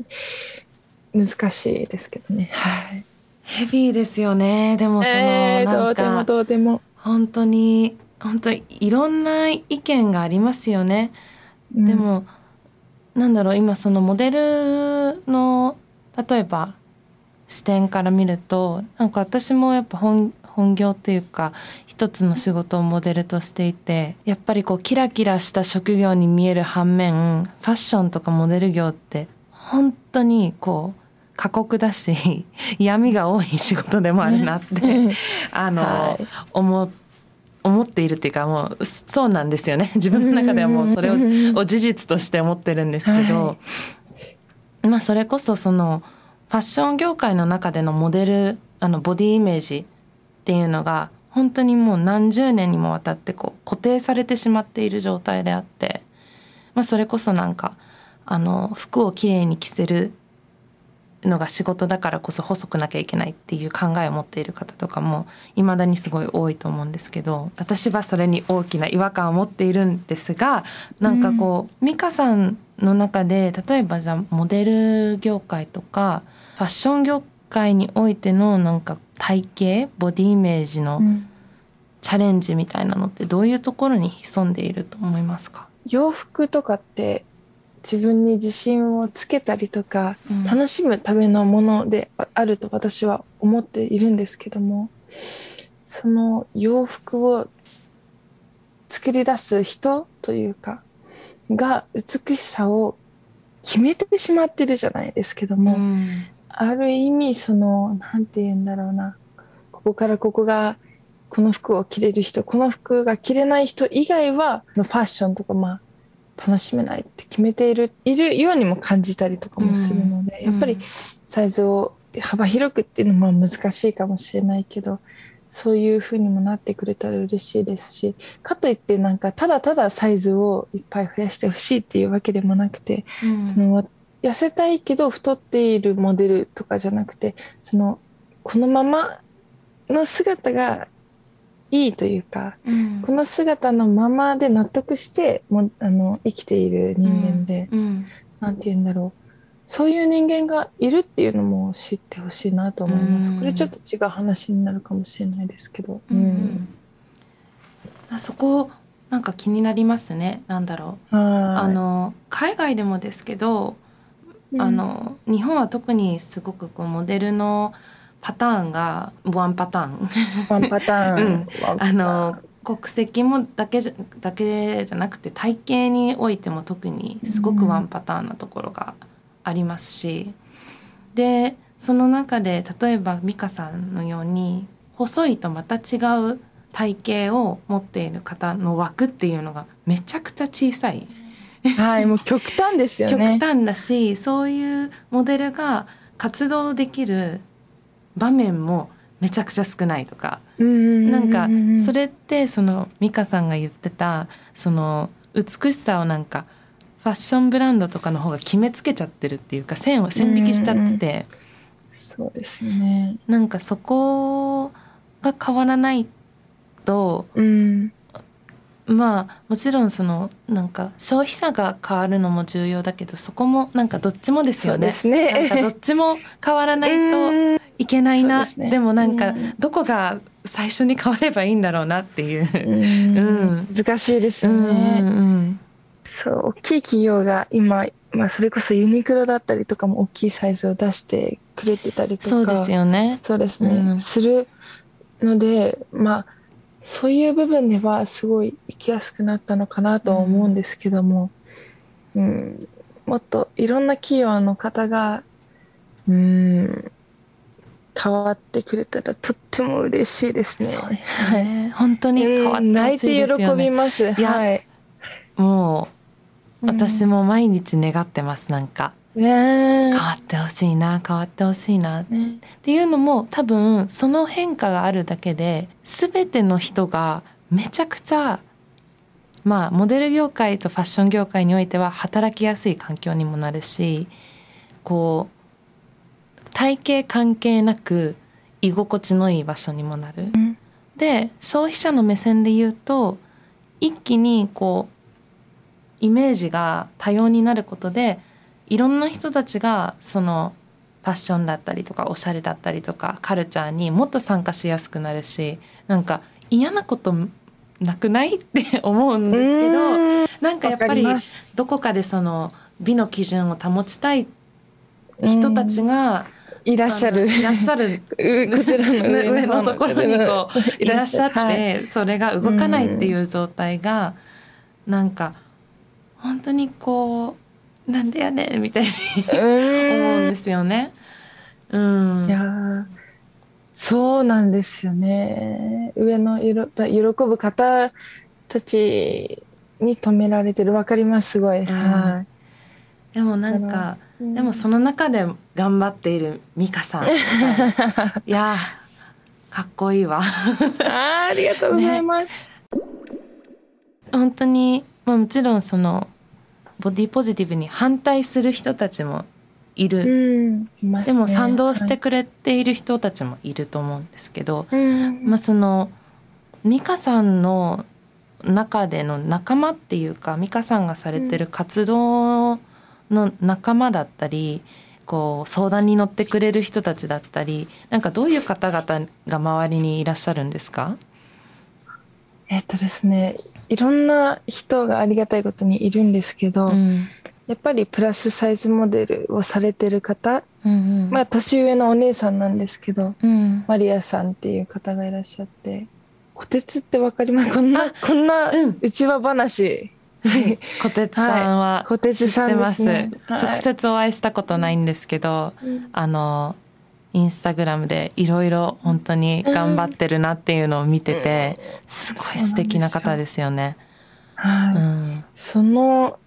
難しいですけどね。はい。 ヘビーですよね。でもその、えー、なんかどうでもどうでも本当に本当にいろんな意見がありますよね。うん、でもなんだろう、今そのモデルの例えば視点から見ると、なんか私もやっぱ本本業というか一つの仕事をモデルとしていて、やっぱりこうキラキラした職業に見える反面、ファッションとかモデル業って本当にこう過酷だし闇が多い仕事でもあるなってあの、はい、思思っているっていうか、もうそうなんですよね。自分の中ではもうそれを事実として思ってるんですけど、はい、まあそれこそそのファッション業界の中でのモデル、あのボディイメージっていうのが本当にもう何十年にもわたってこう固定されてしまっている状態であって、まあ、それこそなんかあの服をきれいに着せるのが仕事だからこそ細くなきゃいけないっていう考えを持っている方とかも未だにすごい多いと思うんですけど、私はそれに大きな違和感を持っているんですが、なんかこう、うん、美香さんの中で例えばじゃあモデル業界とかファッション業界においてのなんか体型ボディイメージのチャレンジみたいなのってどういうところに潜んでいると思いますか？ 洋服とかって自分に自信をつけたりとか、うん、楽しむためのものであると私は思っているんですけども、その洋服を作り出す人というかが美しさを決めてしまってるじゃないですけども、うん、ある意味そのなんて言うんだろうな、ここからここがこの服を着れる人、この服が着れない人以外はファッションとかまあ楽しめないって決めているいるようにも感じたりとかもするので、うん、やっぱりサイズを幅広くっていうのも難しいかもしれないけど、 そういう風にもなってくれたら嬉しいですし、かといってなんかただただサイズをいっぱい増やしてほしいっていうわけでもなくて、うん、その痩せたいけど太っているモデルとかじゃなくて、そのこのままの姿がいいというか、うん、この姿のままで納得してもあの生きている人間で、うんうん、なんて言うんだろう、そういう人間がいるっていうのも知ってほしいなと思います。これちょっと違う話になるかもしれないですけど、うんうん、 あそこなんか気になりますね。なんだろう、あの海外でもですけど、うん、あの日本は特にすごくこうモデルのパターンがワンパターンワンパターン、うん、 あの国籍もだけじゃ、だけじゃなくて体型においても特にすごくワンパターンなところがありますし、でその中で例えば美香さんのように細いとまた違う体型を持っている方の枠っていうのがめちゃくちゃ小さい、 はい、もう極端ですよね。 極端だし、そういうモデルが活動できる場面もめちゃくちゃ少ないとか、なんかそれってその美香さんが言ってたその美しさをなんかファッションブランドとかの方が決めつけちゃってるっていうか、線を線引きしちゃってて、 そうですね、 なんかそこが変わらないと、うん、まあもちろんそのなんか消費者が変わるのも重要だけど、そこもなんかどっちもですよね。 そうですね、 なんかどっちも変わらないといけないな、でね、でもなんかどこが最初に変わればいいんだろうなっていう、 うんうん、難しいですよね、うんうん、そう大きい企業が今、まあ、それこそユニクロだったりとかも大きいサイズを出してくれてたりとか、 そうですよね、 そうですね、うん、するので、まあそういう部分ではすごい生きやすくなったのかなとは思うんですけども、うんうん、もっといろんな企業の方が、うん、変わってくれたらとっても嬉しいですね。 そうですね、本当に変わってほしいですよね。 泣いて喜びます。 いや、 はい、 もう私も毎日願ってます。なんか、ね、変わってほしいな変わってほしいな、ね、っていうのも多分その変化があるだけで全ての人がめちゃくちゃ、まあモデル業界とファッション業界においては働きやすい環境にもなるし、こう体型関係なく居心地のいい場所にもなる、うん、で消費者の目線で言うと一気にこうイメージが多様になることでいろんな人たちがそのファッションだったりとかおしゃれだったりとかカルチャーにもっと参加しやすくなるし、なんか嫌なことなくないって思うんですけど、なんかやっぱりどこかでその美の基準を保ちたい人たちがいらっしゃるいらっしゃるこちらの上のところにこういらっしゃって、はい、それが動かないっていう状態がなんか本当にこうなんでやねんみたいに思うんですよね。うん、 いやそうなんですよね。上の喜ぶ方たちに止められてる、わかります、すごい、うん、はい。 でもなんか、うん、でもその中で頑張っている美香さん、いやかっこいいわあ, ありがとうございます、 ね、本当に、まあ、もちろんそのボディポジティブに反対する人たちもいる、うんいますね、でも賛同してくれている人たちもいると思うんですけど、はいまあ、その美香さんの中での仲間っていうか美香さんがされてる活動の仲間だったり、うん、こう相談に乗ってくれる人たちだったり、なんかどういう方々が周りにいらっしゃるんですか？ えっとですねいろんな人がありがたいことにいるんですけど、うん、やっぱりプラスサイズモデルをされてる方、うんうんまあ、年上のお姉さんなんですけど、うん、マリアさんっていう方がいらっしゃって、こてつってわかります？こんなこんな内輪話、 うん、こてつさんは知ってます、はい、直接お会いしたことないんですけど、はい、あのインスタグラムでいろいろ本当に頑張ってるなっていうのを見てて、うん、すごい素敵な方ですよね。 はい、うん、その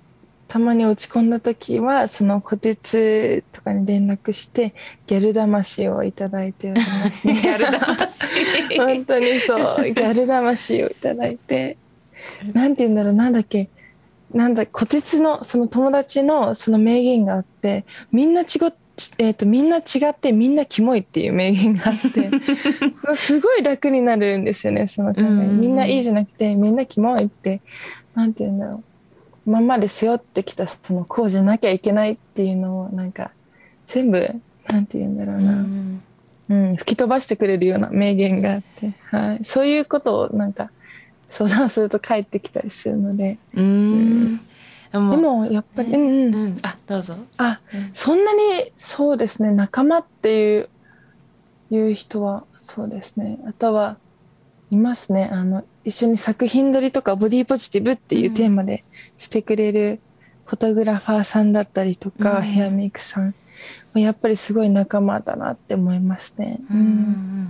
たまに落ち込んだ時はその虎鉄とかに連絡してギャル魂をいただいておりますね。 ギャル魂本当にそうギャル魂をいただいて、なんて言うんだろう、なんだっけ、なんだ虎鉄のその友達のその名言があって、みんな違っえー、とみんな違ってみんなキモいっていう名言があってすごい楽になるんですよね、その考え。みんないいじゃなくてみんなキモいって、なんて言うんだろう、今まで背負ってきたそのこうじゃなきゃいけないっていうのをなんか全部なんて言うんだろうな、うんうん、吹き飛ばしてくれるような名言があって、はい、そういうことをなんか相談すると返ってきたりするので、 うーんでもやっぱり、うんうんうん、あどうぞ。 あ、うん、そんなにそうですね、仲間っていういう人はそうですね、あとはいますね、あの一緒に作品撮りとかボディポジティブっていうテーマでしてくれるフォトグラファーさんだったりとか、うん、ヘアメイクさんやっぱりすごい仲間だなって思いますね、うんうん、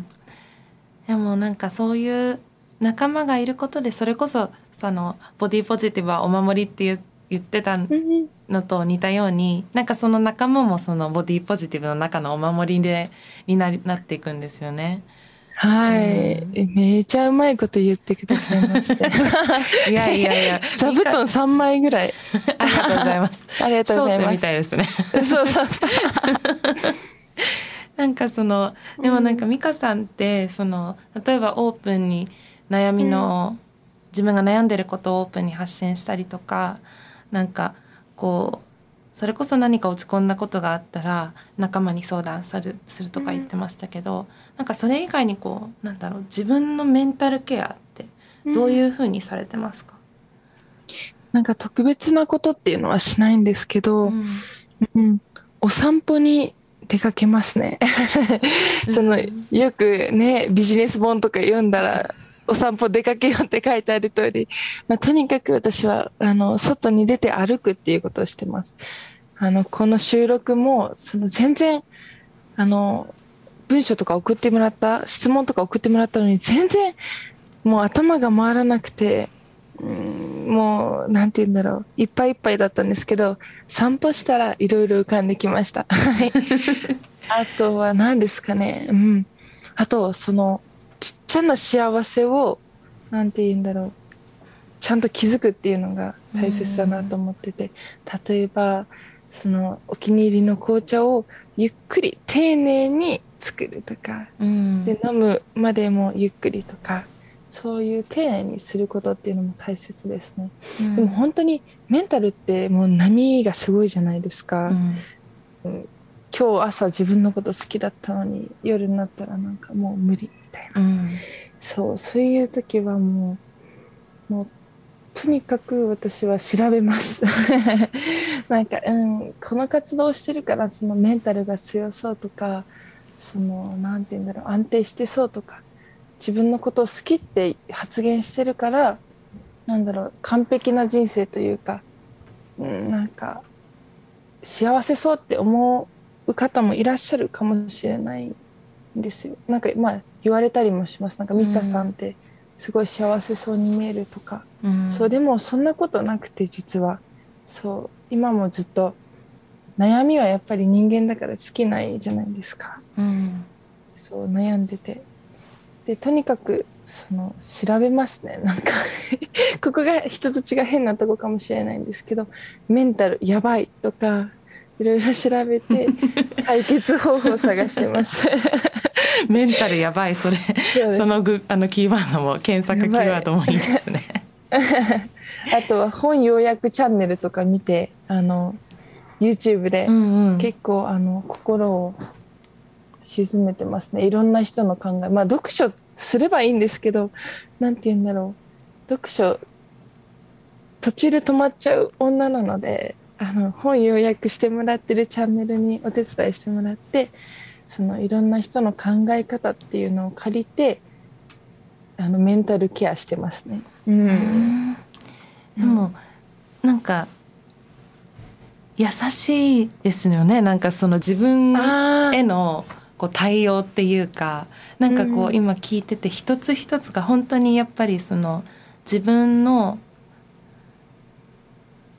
でもなんかそういう仲間がいることで、それこそそのボディポジティブはお守りっていう言ってたのと似たように、なんかその仲間もそのボディポジティブの中のお守りでに な, なっていくんですよね。 はい、うん、めちゃうまいこと言ってくださいましていやいやいや座布団さんまいぐらいありがとうございますありがとうございます。 みたいですねそうそうそうなんかそのでもなんか美香さんってその例えばオープンに悩みの、うん、自分が悩んでることをオープンに発信したりとか、なんかこうそれこそ何か落ち込んだことがあったら仲間に相談する、するとか言ってましたけど、うん、なんかそれ以外にこうなんだろう、自分のメンタルケアってどういうふうにされてますか？ うん、なんか特別なことっていうのはしないんですけど、うんうん、お散歩に出かけますねそのよくねビジネス本とか読んだらお散歩出かけようって書いてある通り、まあ、とにかく私はあの外に出て歩くっていうことをしてます。あのこの収録もその全然あの文章とか送ってもらった質問とか送ってもらったのに全然もう頭が回らなくて、うん、もうなんて言うんだろう、いっぱいいっぱいだったんですけど、散歩したらいろいろ浮かんできましたあとは何ですかね、うん、あとそのちっちゃな幸せをなんて言うんだろう、ちゃんと気づくっていうのが大切だなと思ってて、例えばそのお気に入りの紅茶をゆっくり丁寧に作るとか、うん、で飲むまでもゆっくりとか、そういう丁寧にすることっていうのも大切ですね、うん、でも本当にメンタルってもう波がすごいじゃないですか、うんうん、今日朝自分のこと好きだったのに夜になったらなんかもう無理みたいな、うん、そう、そういう時はもうもうとにかく私は調べますなんか、うん、この活動をしてるからそのメンタルが強そうとか、そのなんて言うんだろう、安定してそうとか、自分のことを好きって発言してるから、なんだろう、完璧な人生というか、うん、なんか幸せそうって思う方もいらっしゃるかもしれないんですよ。なんかまあ言われたりもします。なんか美香さんってすごい幸せそうに見えるとか、うん、そう、でもそんなことなくて、実はそう今もずっと悩みはやっぱり人間だから尽きないじゃないですか、うん、そう悩んでて、でとにかくその調べますね。なんかここが人と違う変なとこかもしれないんですけど、メンタルやばいとかいろいろ調べて解決方法を探してますメンタルやばい、それ そ, そのグあのキーワードも検索キーワードもいいですねあとは本要約チャンネルとか見て、あの YouTube で結構、うんうん、あの心を沈めてますね。いろんな人の考え、まあ読書すればいいんですけど、なんて言うんだろう、読書途中で止まっちゃう女なので、あの本要約してもらってるチャンネルにお手伝いしてもらって、そのいろんな人の考え方っていうのを借りて、あのメンタルケアしてますね、うん、うんでもなんか優しいですよね。なんかその自分へのこう対応っていうか、なんかこう今聞いてて一つ一つが本当にやっぱりその自分の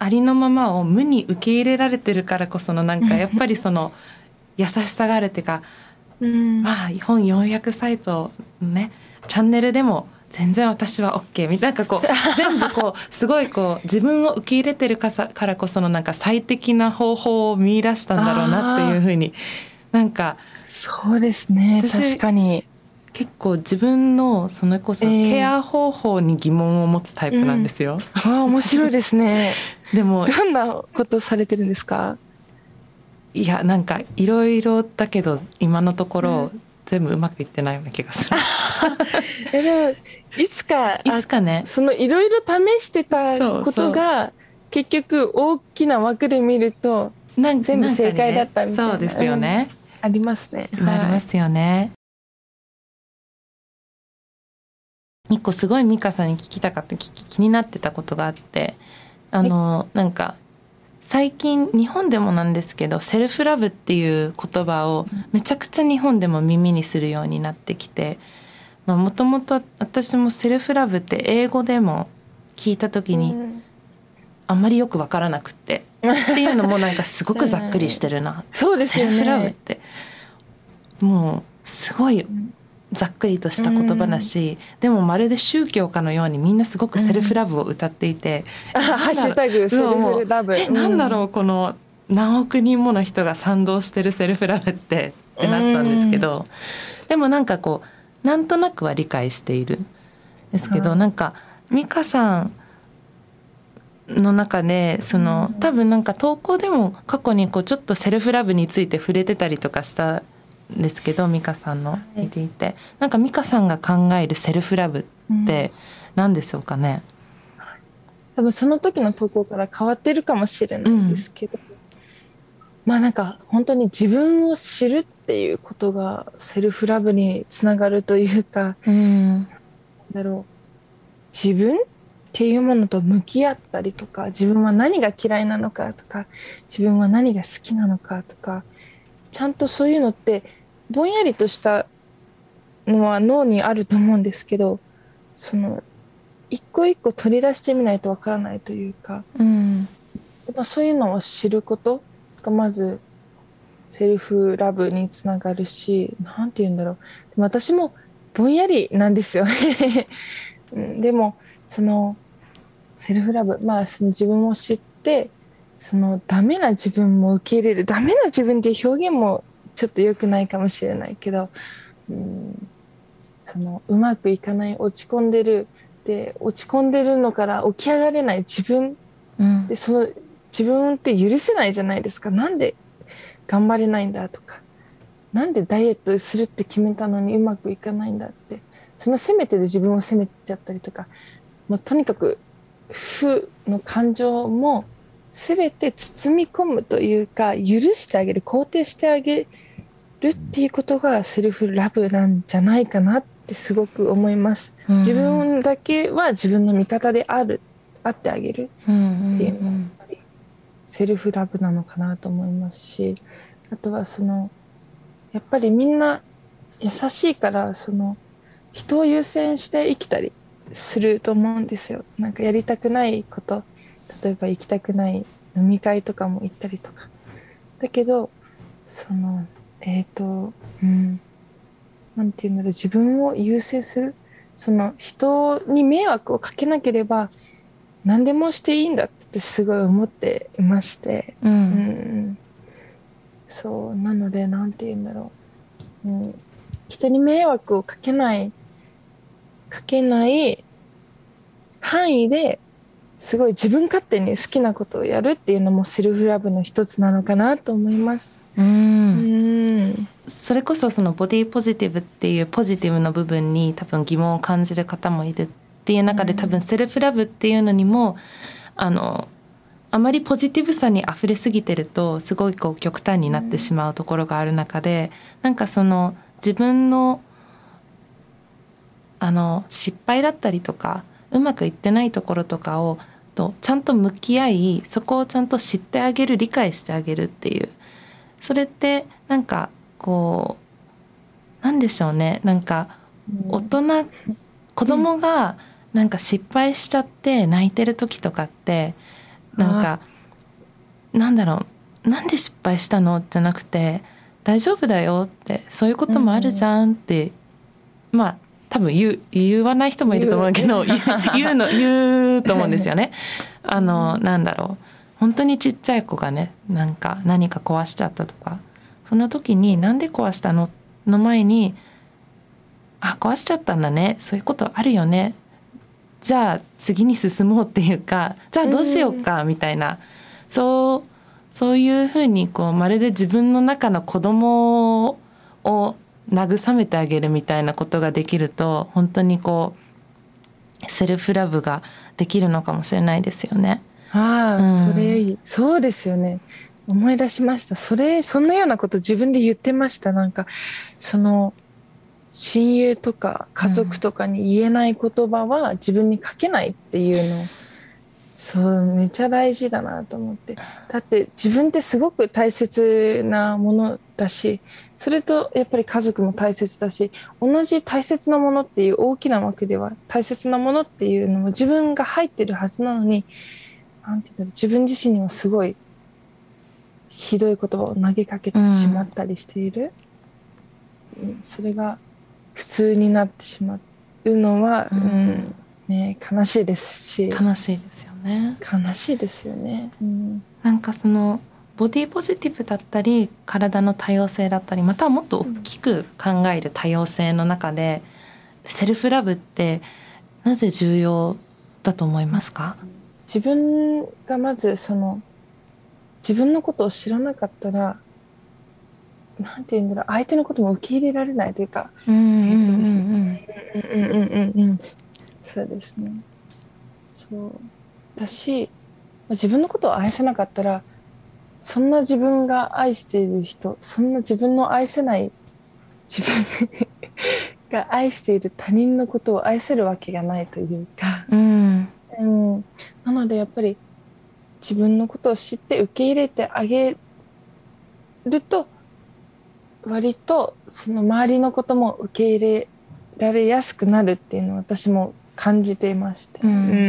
ありのままを無に受け入れられてるからこそのなんかやっぱりその優しさがあるっていうか、うん、まあ本よんひゃくサイトのねチャンネルでも全然私は OK みたいな、なんかこう全部こうすごいこう自分を受け入れてるからこそのなんか最適な方法を見出したんだろうなっていうふうに、なんかそうですね、確かに結構自分のそれこそケア方法に疑問を持つタイプなんですよ、 えーうん、あ面白いですねでもどんなことされてるんですか？ いやなんかいろいろだけど今のところ、うん全部うまくいってないような気がするえでもいつかいつかねそのいろいろ試してたことが結局大きな枠で見ると全部正解だったみたいな、 そうですよね、 うん、ありますね、 なりますよね、はい、一個すごい美香さんに聞きたかった気になってたことがあって、あの、はい、なんか最近日本でもなんですけどセルフラブっていう言葉をめちゃくちゃ日本でも耳にするようになってきて、もともと私もセルフラブって英語でも聞いた時にあんまりよく分からなくて、うん、っていうのもなんかすごくざっくりしてるな、うん、 そうですよね、 セルフラブってもうすごいざっくりとした言葉だし、うん、でもまるで宗教家のようにみんなすごくセルフラブを歌っていて、 うん、ハッシュタグセルフラブ、 えなんだろうこの何億人もの人が賛同してるセルフラブってってなったんですけど、うん、でもなんかこうなんとなくは理解しているんですけど、うん、なんか美香さんの中でその多分なんか投稿でも過去にこうちょっとセルフラブについて触れてたりとかしたですけど、美香さんの見ていて、はい、なんか美香さんが考えるセルフラブって何でしょうかね、 うん、多分その時の投稿から変わってるかもしれないんですけど、うん、まあなんか本当に自分を知るっていうことがセルフラブにつながるというか、うん、だろう自分っていうものと向き合ったりとか、自分は何が嫌いなのかとか、自分は何が好きなのかとか、ちゃんとそういうのってぼんやりとしたのは脳にあると思うんですけど、その一個一個取り出してみないとわからないというか、うん、やっぱそういうのを知ることがまずセルフラブにつながるし、なんて言うんだろう、でも私もぼんやりなんですよでもそのセルフラブ、まあその自分を知ってそのダメな自分も受け入れる、ダメな自分っていう表現もちょっと良くないかもしれないけど、うん、そのうまくいかない、落ち込んでるで落ち込んでるのから起き上がれない自分、うん、でその自分って許せないじゃないですか。なんで頑張れないんだとか、なんでダイエットするって決めたのにうまくいかないんだって、その責めてる自分を責めちゃったりとか、もうとにかく負の感情も全て包み込むというか、許してあげる、肯定してあげるっていうことがセルフラブなんじゃないかなってすごく思います、うん、自分だけは自分の味方である、あってあげるっていうのはやっぱりセルフラブなのかなと思いますし、あとはそのやっぱりみんな優しいから、その人を優先して生きたりすると思うんですよ。なんかやりたくないこと、例えば行きたくない飲み会とかも行ったりとか、だけどそのえっとうんなんていうんだろう、自分を優先する、その人に迷惑をかけなければ何でもしていいんだってすごい思っていまして、うんうん、そうなのでなんていうんだろう、うん、人に迷惑をかけないかけない範囲ですごい自分勝手に好きなことをやるっていうのもセルフラブの一つなのかなと思います。うんうんそれこそそのボディポジティブっていうポジティブの部分に多分疑問を感じる方もいるっていう中で、多分セルフラブっていうのにもあのあまりポジティブさにあふれすぎてるとすごいこう極端になってしまうところがある中で、なんかその自分のあの失敗だったりとかうまくいってないところとかをとちゃんと向き合い、そこをちゃんと知ってあげる、理解してあげるっていう、それってなんかこうなんでしょうね、なんか大人、子供がなんか失敗しちゃって泣いてる時とかってなんかなんだろう、なんで失敗したのじゃなくて、大丈夫だよって、そういうこともあるじゃんって、うん、まあ多分言う言わない人もいると思うけど言う言うの言うと思うんですよね。あのなんだろう、本当にちっちゃい子がね、なんか何か壊しちゃったとか、その時になんで壊したのの前に、あ、壊しちゃったんだね、そういうことあるよね、じゃあ次に進もうっていうか、じゃあどうしようかみたいな、そうそういうふうにこうまるで自分の中の子供を慰めてあげるみたいなことができると、本当にこうセルフラブができるのかもしれないですよね。 ああ、 うん、 それそうですよね。思い出しました。それそんなようなこと自分で言ってました。なんかその親友とか家族とかに言えない言葉は自分にかけないっていうの、そうめっちゃ大事だなと思って。だって自分ってすごく大切なものだし、それとやっぱり家族も大切だし、同じ大切なものっていう大きな枠では大切なものっていうのも自分が入ってるはずなのに、なんていうんだろう、自分自身にはすごいひどい言葉を投げかけてしまったりしている、うん、それが普通になってしまうのは、うんうんね、悲しいですし、 悲しいですよね。 悲しいですよね、うん、 なんかそのボディポジティブだったり体の多様性だったり、またはもっと大きく考える多様性の中で、うん、セルフラブってなぜ重要だと思いますか？ 自分がまずその自分のことを知らなかったら、なんていうんだろう、相手のことも受け入れられないというか、うんうんうんうん、そうですね。そうだし、自分のことを愛せなかったら、そんな自分が愛している人、そんな自分の愛せない自分が愛している他人のことを愛せるわけがないというか、 うんうん、なのでやっぱり自分のことを知って受け入れてあげると、割とその周りのことも受け入れられやすくなるっていうのを私も感じていまして、 うんうん、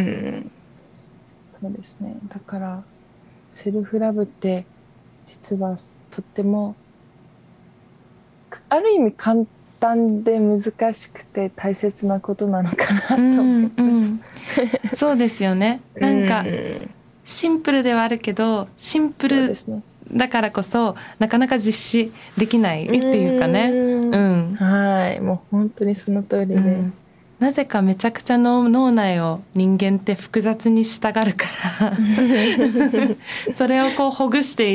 そうですね。だからセルフラブって実はとってもある意味簡単で難しくて大切なことなのかなと思います、うんうん、 そうですよね。なんかシンプルではあるけど、シンプルだからこそなかなか実施できないっていうかね、うん、 はい、もう本当にその通りで、うん、 なぜかめちゃくちゃの脳内を人間って複雑にしたがるからそれをこうほぐしていって、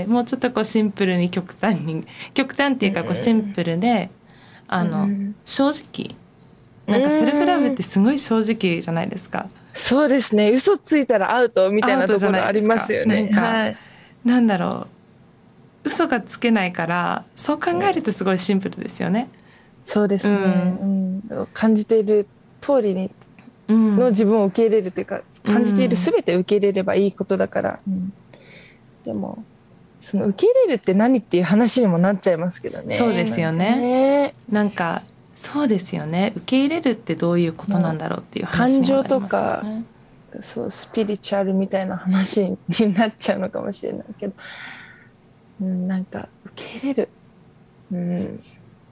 もうちょっとこうシンプルに極端に極端っていうかこうシンプルで、あの、うん、正直なんかセルフラブってすごい正直じゃないですか。 そうですね。嘘ついたらアウトみたいなところありますよね。 なんか、はい、なんだろう、嘘がつけないから、そう考えるとすごいシンプルですよね。 そうですね、うんうん、感じている通りにの自分を受け入れるというか、うん、感じている全て受け入れればいいことだから、うん、でもその受け入れるって何っていう話にもなっちゃいますけどね。 そうですよね。なんかそうですよね。受け入れるってどういうことなんだろうっていう話にもなりますよね。 感情とかそうスピリチュアルみたいな話になっちゃうのかもしれないけど、うん、なんか受け入れる、うん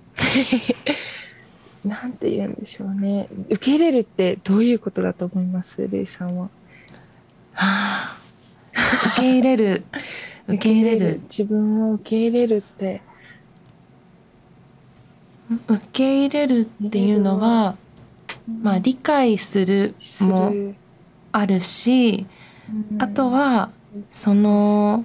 なんて言うんでしょうね。受け入れるってどういうことだと思います、レイさんは？ はあ、受け入れる受け入れる自分を受け入れるって受け入れるっていうのは、まあ、理解するもあるし、あとはその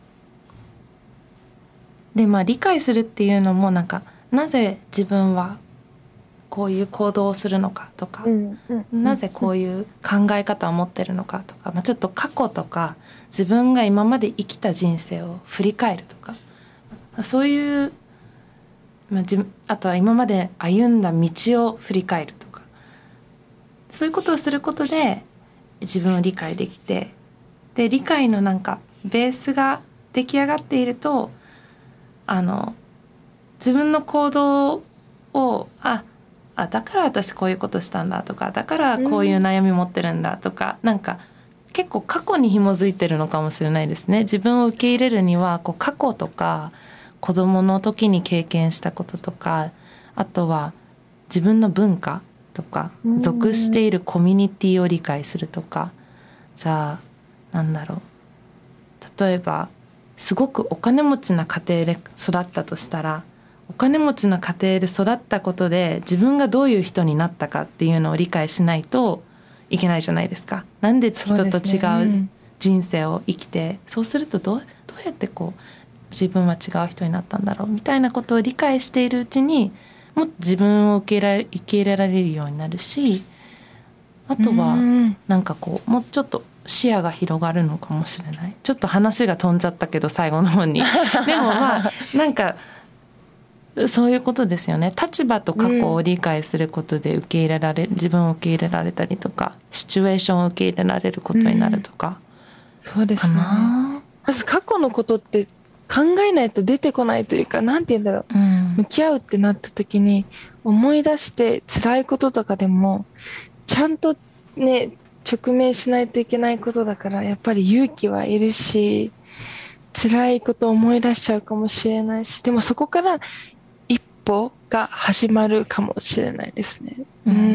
で、まあ、理解するっていうのもなんかなぜ自分はこういう行動をするのかとか、うんうんうん、なぜこういう考え方を持ってるのかとか、まあ、ちょっと過去とか自分が今まで生きた人生を振り返るとか、そういう、まあ、自分あとは今まで歩んだ道を振り返るとか、そういうことをすることで自分を理解できて、で理解のなんかベースが出来上がっていると、あの自分の行動をああだから私こういうことしたんだとか、だからこういう悩み持ってるんだとか、うん、なんか結構過去に紐づいてるのかもしれないですね。自分を受け入れるにはこう過去とか子供の時に経験したこととか、あとは自分の文化とか属しているコミュニティを理解するとか、じゃあなんだろう、例えばすごくお金持ちな家庭で育ったとしたら、お金持ちな家庭で育ったことで自分がどういう人になったかっていうのを理解しないといけないじゃないですか。なんで人と違う人生を生きて、そうするとどう、どうやってこう自分は違う人になったんだろうみたいなことを理解しているうちに、もっと自分を受け入れられ、受け入れられるようになるし、あとはなんかこうもうちょっと視野が広がるのかもしれない。ちょっと話が飛んじゃったけど最後の方にでもまあなんかそういうことですよね。立場と過去を理解することで受け入れられ、自分を受け入れられたりとか、シチュエーションを受け入れられることになるとか、うん、 そうですね。まず過去のことって考えないと出てこないというか、なんて言うんだろう、うん、向き合うってなった時に思い出して辛いこととかでもちゃんとね直面しないといけないことだから、やっぱり勇気はいるし、辛いことを思い出しちゃうかもしれないし、でもそこから一歩が始まるかもしれないですね。うん、うん、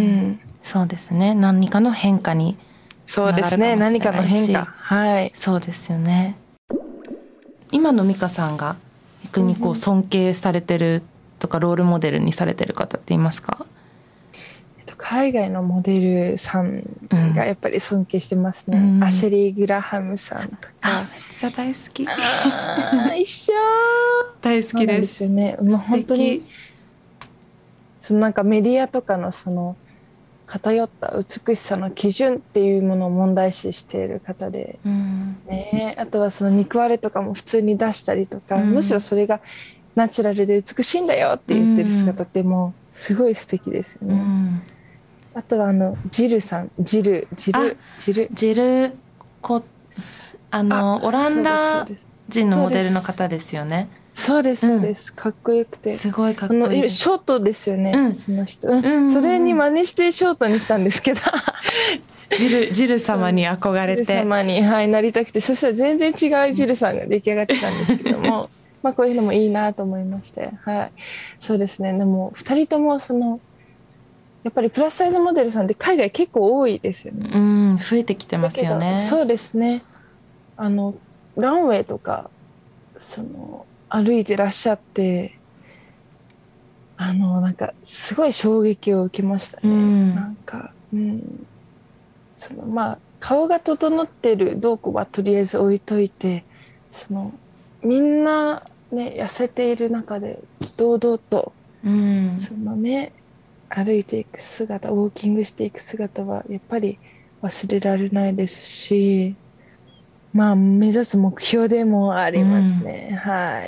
そうですね。何かの変化につながるかもしれないし。そうですね。 何かの変化。はい。 そうですよね。今の美香さんが逆にこう尊敬されてるとかロールモデルにされてる方っていますか？ えっと、海外のモデルさんがやっぱり尊敬してますね。うん、アシェリー・グラハムさんとか。 あ、めっちゃ大好き。 あ一緒大好きです。そうなんですよね。 もう本当にそのなんかメディアとかのその偏った美しさの基準っていうものを問題視している方で、うんね、あとはその肉割れとかも普通に出したりとか、うん、むしろそれがナチュラルで美しいんだよって言ってる姿ってもうすごい素敵ですよね。うん、あとはあのジルさん、ジルジルジルジルコあのあオランダ人のモデルの方ですよね。 そうですそうです、うん、かっこよくてすごいかっこいい。あのショートですよね、うん、その人、うんうんうん、それに真似してショートにしたんですけどジルジル様に憧れてジル様に、はい、なりたくて、そしたら全然違うジルさんが出来上がってたんですけどもまあこういうのもいいなと思いまして、はい、そうですね。でもふたりともそのやっぱりプラスサイズモデルさんって海外結構多いですよね。 うん、増えてきてますよね。 そうですね。あのランウェイとかその歩いてらっしゃって、あのなんかすごい衝撃を受けましたね。うん、なんか、うん、そのまあ顔が整ってるどうこうはとりあえず置いといて、そのみんなね痩せている中で堂々と、うん、そのね歩いていく姿、ウォーキングしていく姿はやっぱり忘れられないですし、まあ目指す目標でもありますね。うん、はい。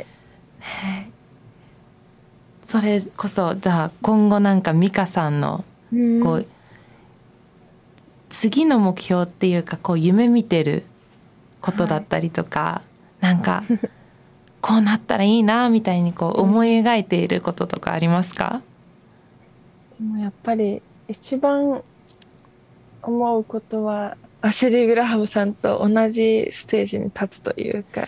それこそじゃあ今後なんか美香さんのこう、うん、次の目標っていうかこう夢見てることだったりとか、はい、なんかこうなったらいいなみたいにこう思い描いていることとかありますか？ でもやっぱり一番思うことはアシェリー・グラハムさんと同じステージに立つというか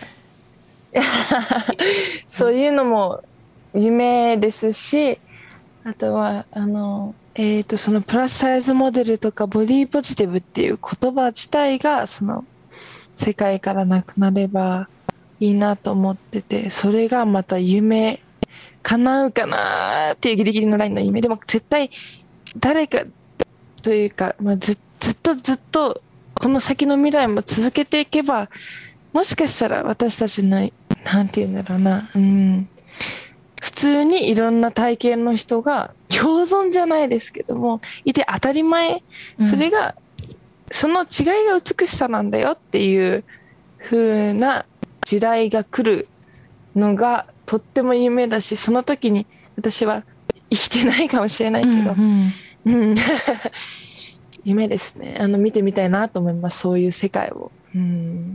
そういうのも夢ですし、あとはあの、えーと、そのプラスサイズモデルとかボディポジティブっていう言葉自体がその世界からなくなればいいなと思ってて、それがまた夢叶うかなっていうギリギリのラインの夢でも絶対誰かというか、まあ、ず, ずっとずっとこの先の未来も続けていけば、もしかしたら私たちのなんて言うんだろうな、うん、普通にいろんな体験の人が共存じゃないですけどもいて当たり前、それが、うん、その違いが美しさなんだよっていう風な時代が来るのがとっても夢だし、その時に私は生きてないかもしれないけど、うんうん、夢ですね。あの見てみたいなと思います、そういう世界を。うん、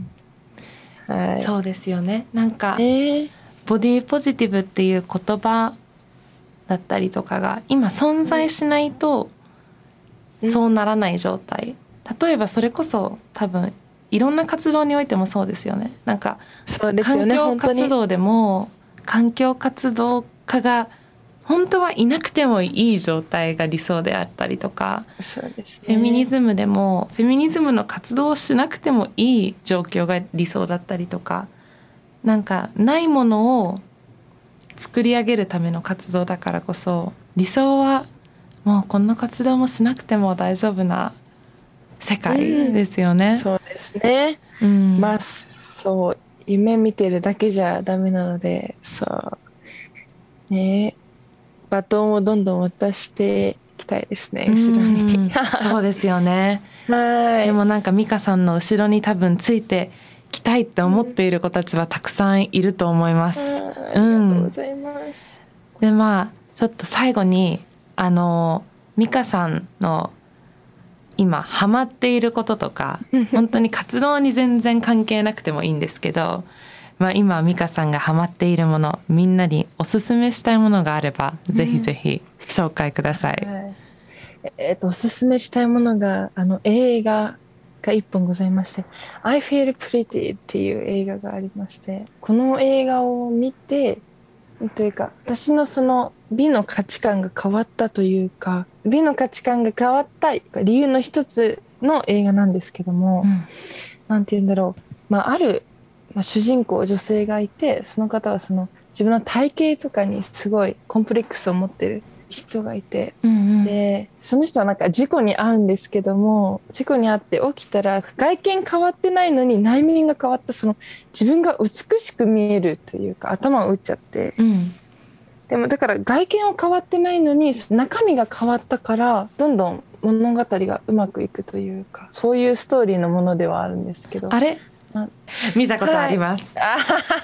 はい、 そうですよね。なんか、えー、ボディポジティブっていう言葉だったりとかが今存在しないとそうならない状態。例えばそれこそ多分いろんな活動においてもそうですよね。なんかそうですよね、 環境活動でも環境活動家が本当はいなくてもいい状態が理想であったりとか、 そうですね、 フェミニズムでもフェミニズムの活動をしなくてもいい状況が理想だったりとか、なんかないものを作り上げるための活動だからこそ、理想はもうこんな活動もしなくても大丈夫な世界ですよね、 うん、そうですね、 うん、 まあそう夢見てるだけじゃダメなので、そうね、バトンをどんどん渡していきたいですね、後ろに。 そうですよね。はい。でもなんか美香さんの後ろに多分ついてきたいって思っている子たちはたくさんいると思います。 うん、ありがとうございます。 うん、でまあちょっと最後にあの美香さんの今ハマっていることとか本当に活動に全然関係なくてもいいんですけど、まあ、今美香さんがハマっているもの、みんなにおすすめしたいものがあれば、うん、ぜひぜひ紹介ください。 はい、えー、とおすすめしたいものがあの映画が一本ございまして、 I Feel Pretty っていう映画がありまして、この映画を見てというか私のその美の価値観が変わったというか、美の価値観が変わった理由の一つの映画なんですけども、うん、なんて言うんだろう、まあ、ある、まあ、主人公女性がいて、その方はその自分の体型とかにすごいコンプレックスを持ってる人がいて、うんうん、でその人はなんか事故に遭うんですけども、事故に遭って起きたら外見変わってないのに内面が変わった、その自分が美しく見えるというか頭を打っちゃって、うん、でもだから外見は変わってないのに中身が変わったからどんどん物語がうまくいくというか、そういうストーリーのものではあるんですけど、 あれ見たことあります、はい、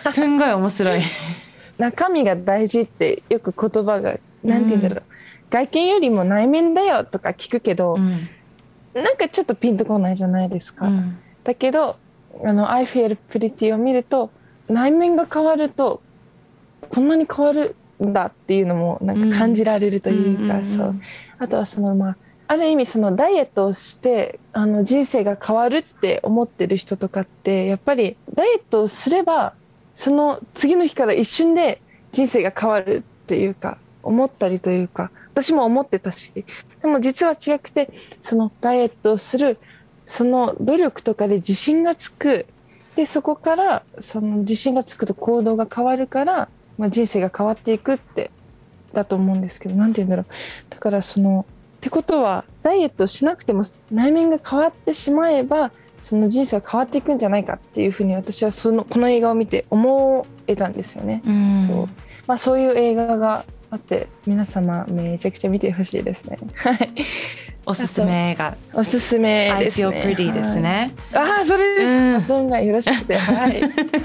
すんごい面白い中身が大事ってよく言葉がなんて言うんだろう、うん、外見よりも内面だよとか聞くけど、うん、なんかちょっとピンとこないじゃないですか、うん、だけどあの I Feel Pretty を見ると内面が変わるとこんなに変わるんだっていうのもなんか感じられるというか、うん、そう、あとはそのまあある意味そのダイエットをしてあの人生が変わるって思ってる人とかってやっぱりダイエットをすればその次の日から一瞬で人生が変わるっていうか思ったりというか、私も思ってたし、でも実は違くて、そのダイエットをするその努力とかで自信がつく、でそこからその自信がつくと行動が変わるから、まあ、人生が変わっていくってだと思うんですけど、なんて言うんだろう、だからそのってことはダイエットをしなくても内面が変わってしまえばその人生は変わっていくんじゃないかっていうふうに私はそのこの映画を見て思えたんですよね。うん、そう、まあ、そういう映画があって皆様めちゃくちゃ見てほしいですね。 おすすめ映画おすすめですね。 I feel pretty ですね、 はい、ああそれです、うん、発音がよろしくてはい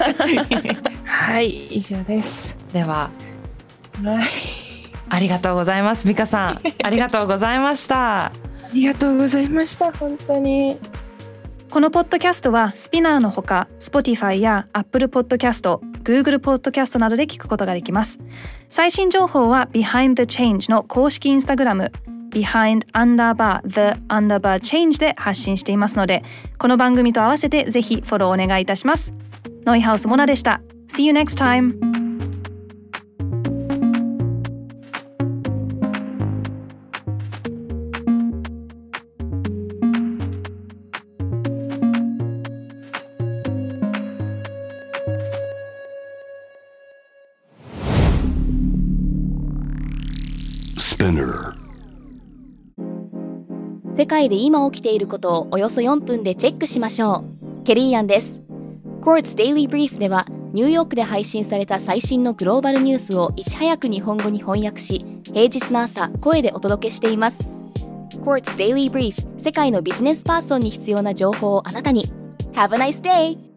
はい以上です。 では、 はい、 ありがとうございます。美香さんありがとうございました。 ありがとうございました。本当にこのポッドキャストはスピナーのほか Spotify や Apple Podcast、Google Podcast などで聞くことができます。最新情報は Behind the Change の公式インスタグラム Behind underbar the underbar change で発信していますので、この番組と合わせてぜひフォローお願いいたします。ノイハウスモナでした。See you next time! Spinner 世界で今起きていることをおよそよんぷんでチェックしましょう。ケリーアンです。Quartz Daily Brief ではニューヨークで配信された最新のグローバルニュースをいち早く日本語に翻訳し、平日の朝声でお届けしています。Quartz Daily Brief、世界のビジネスパーソンに必要な情報をあなたに。Have a nice day!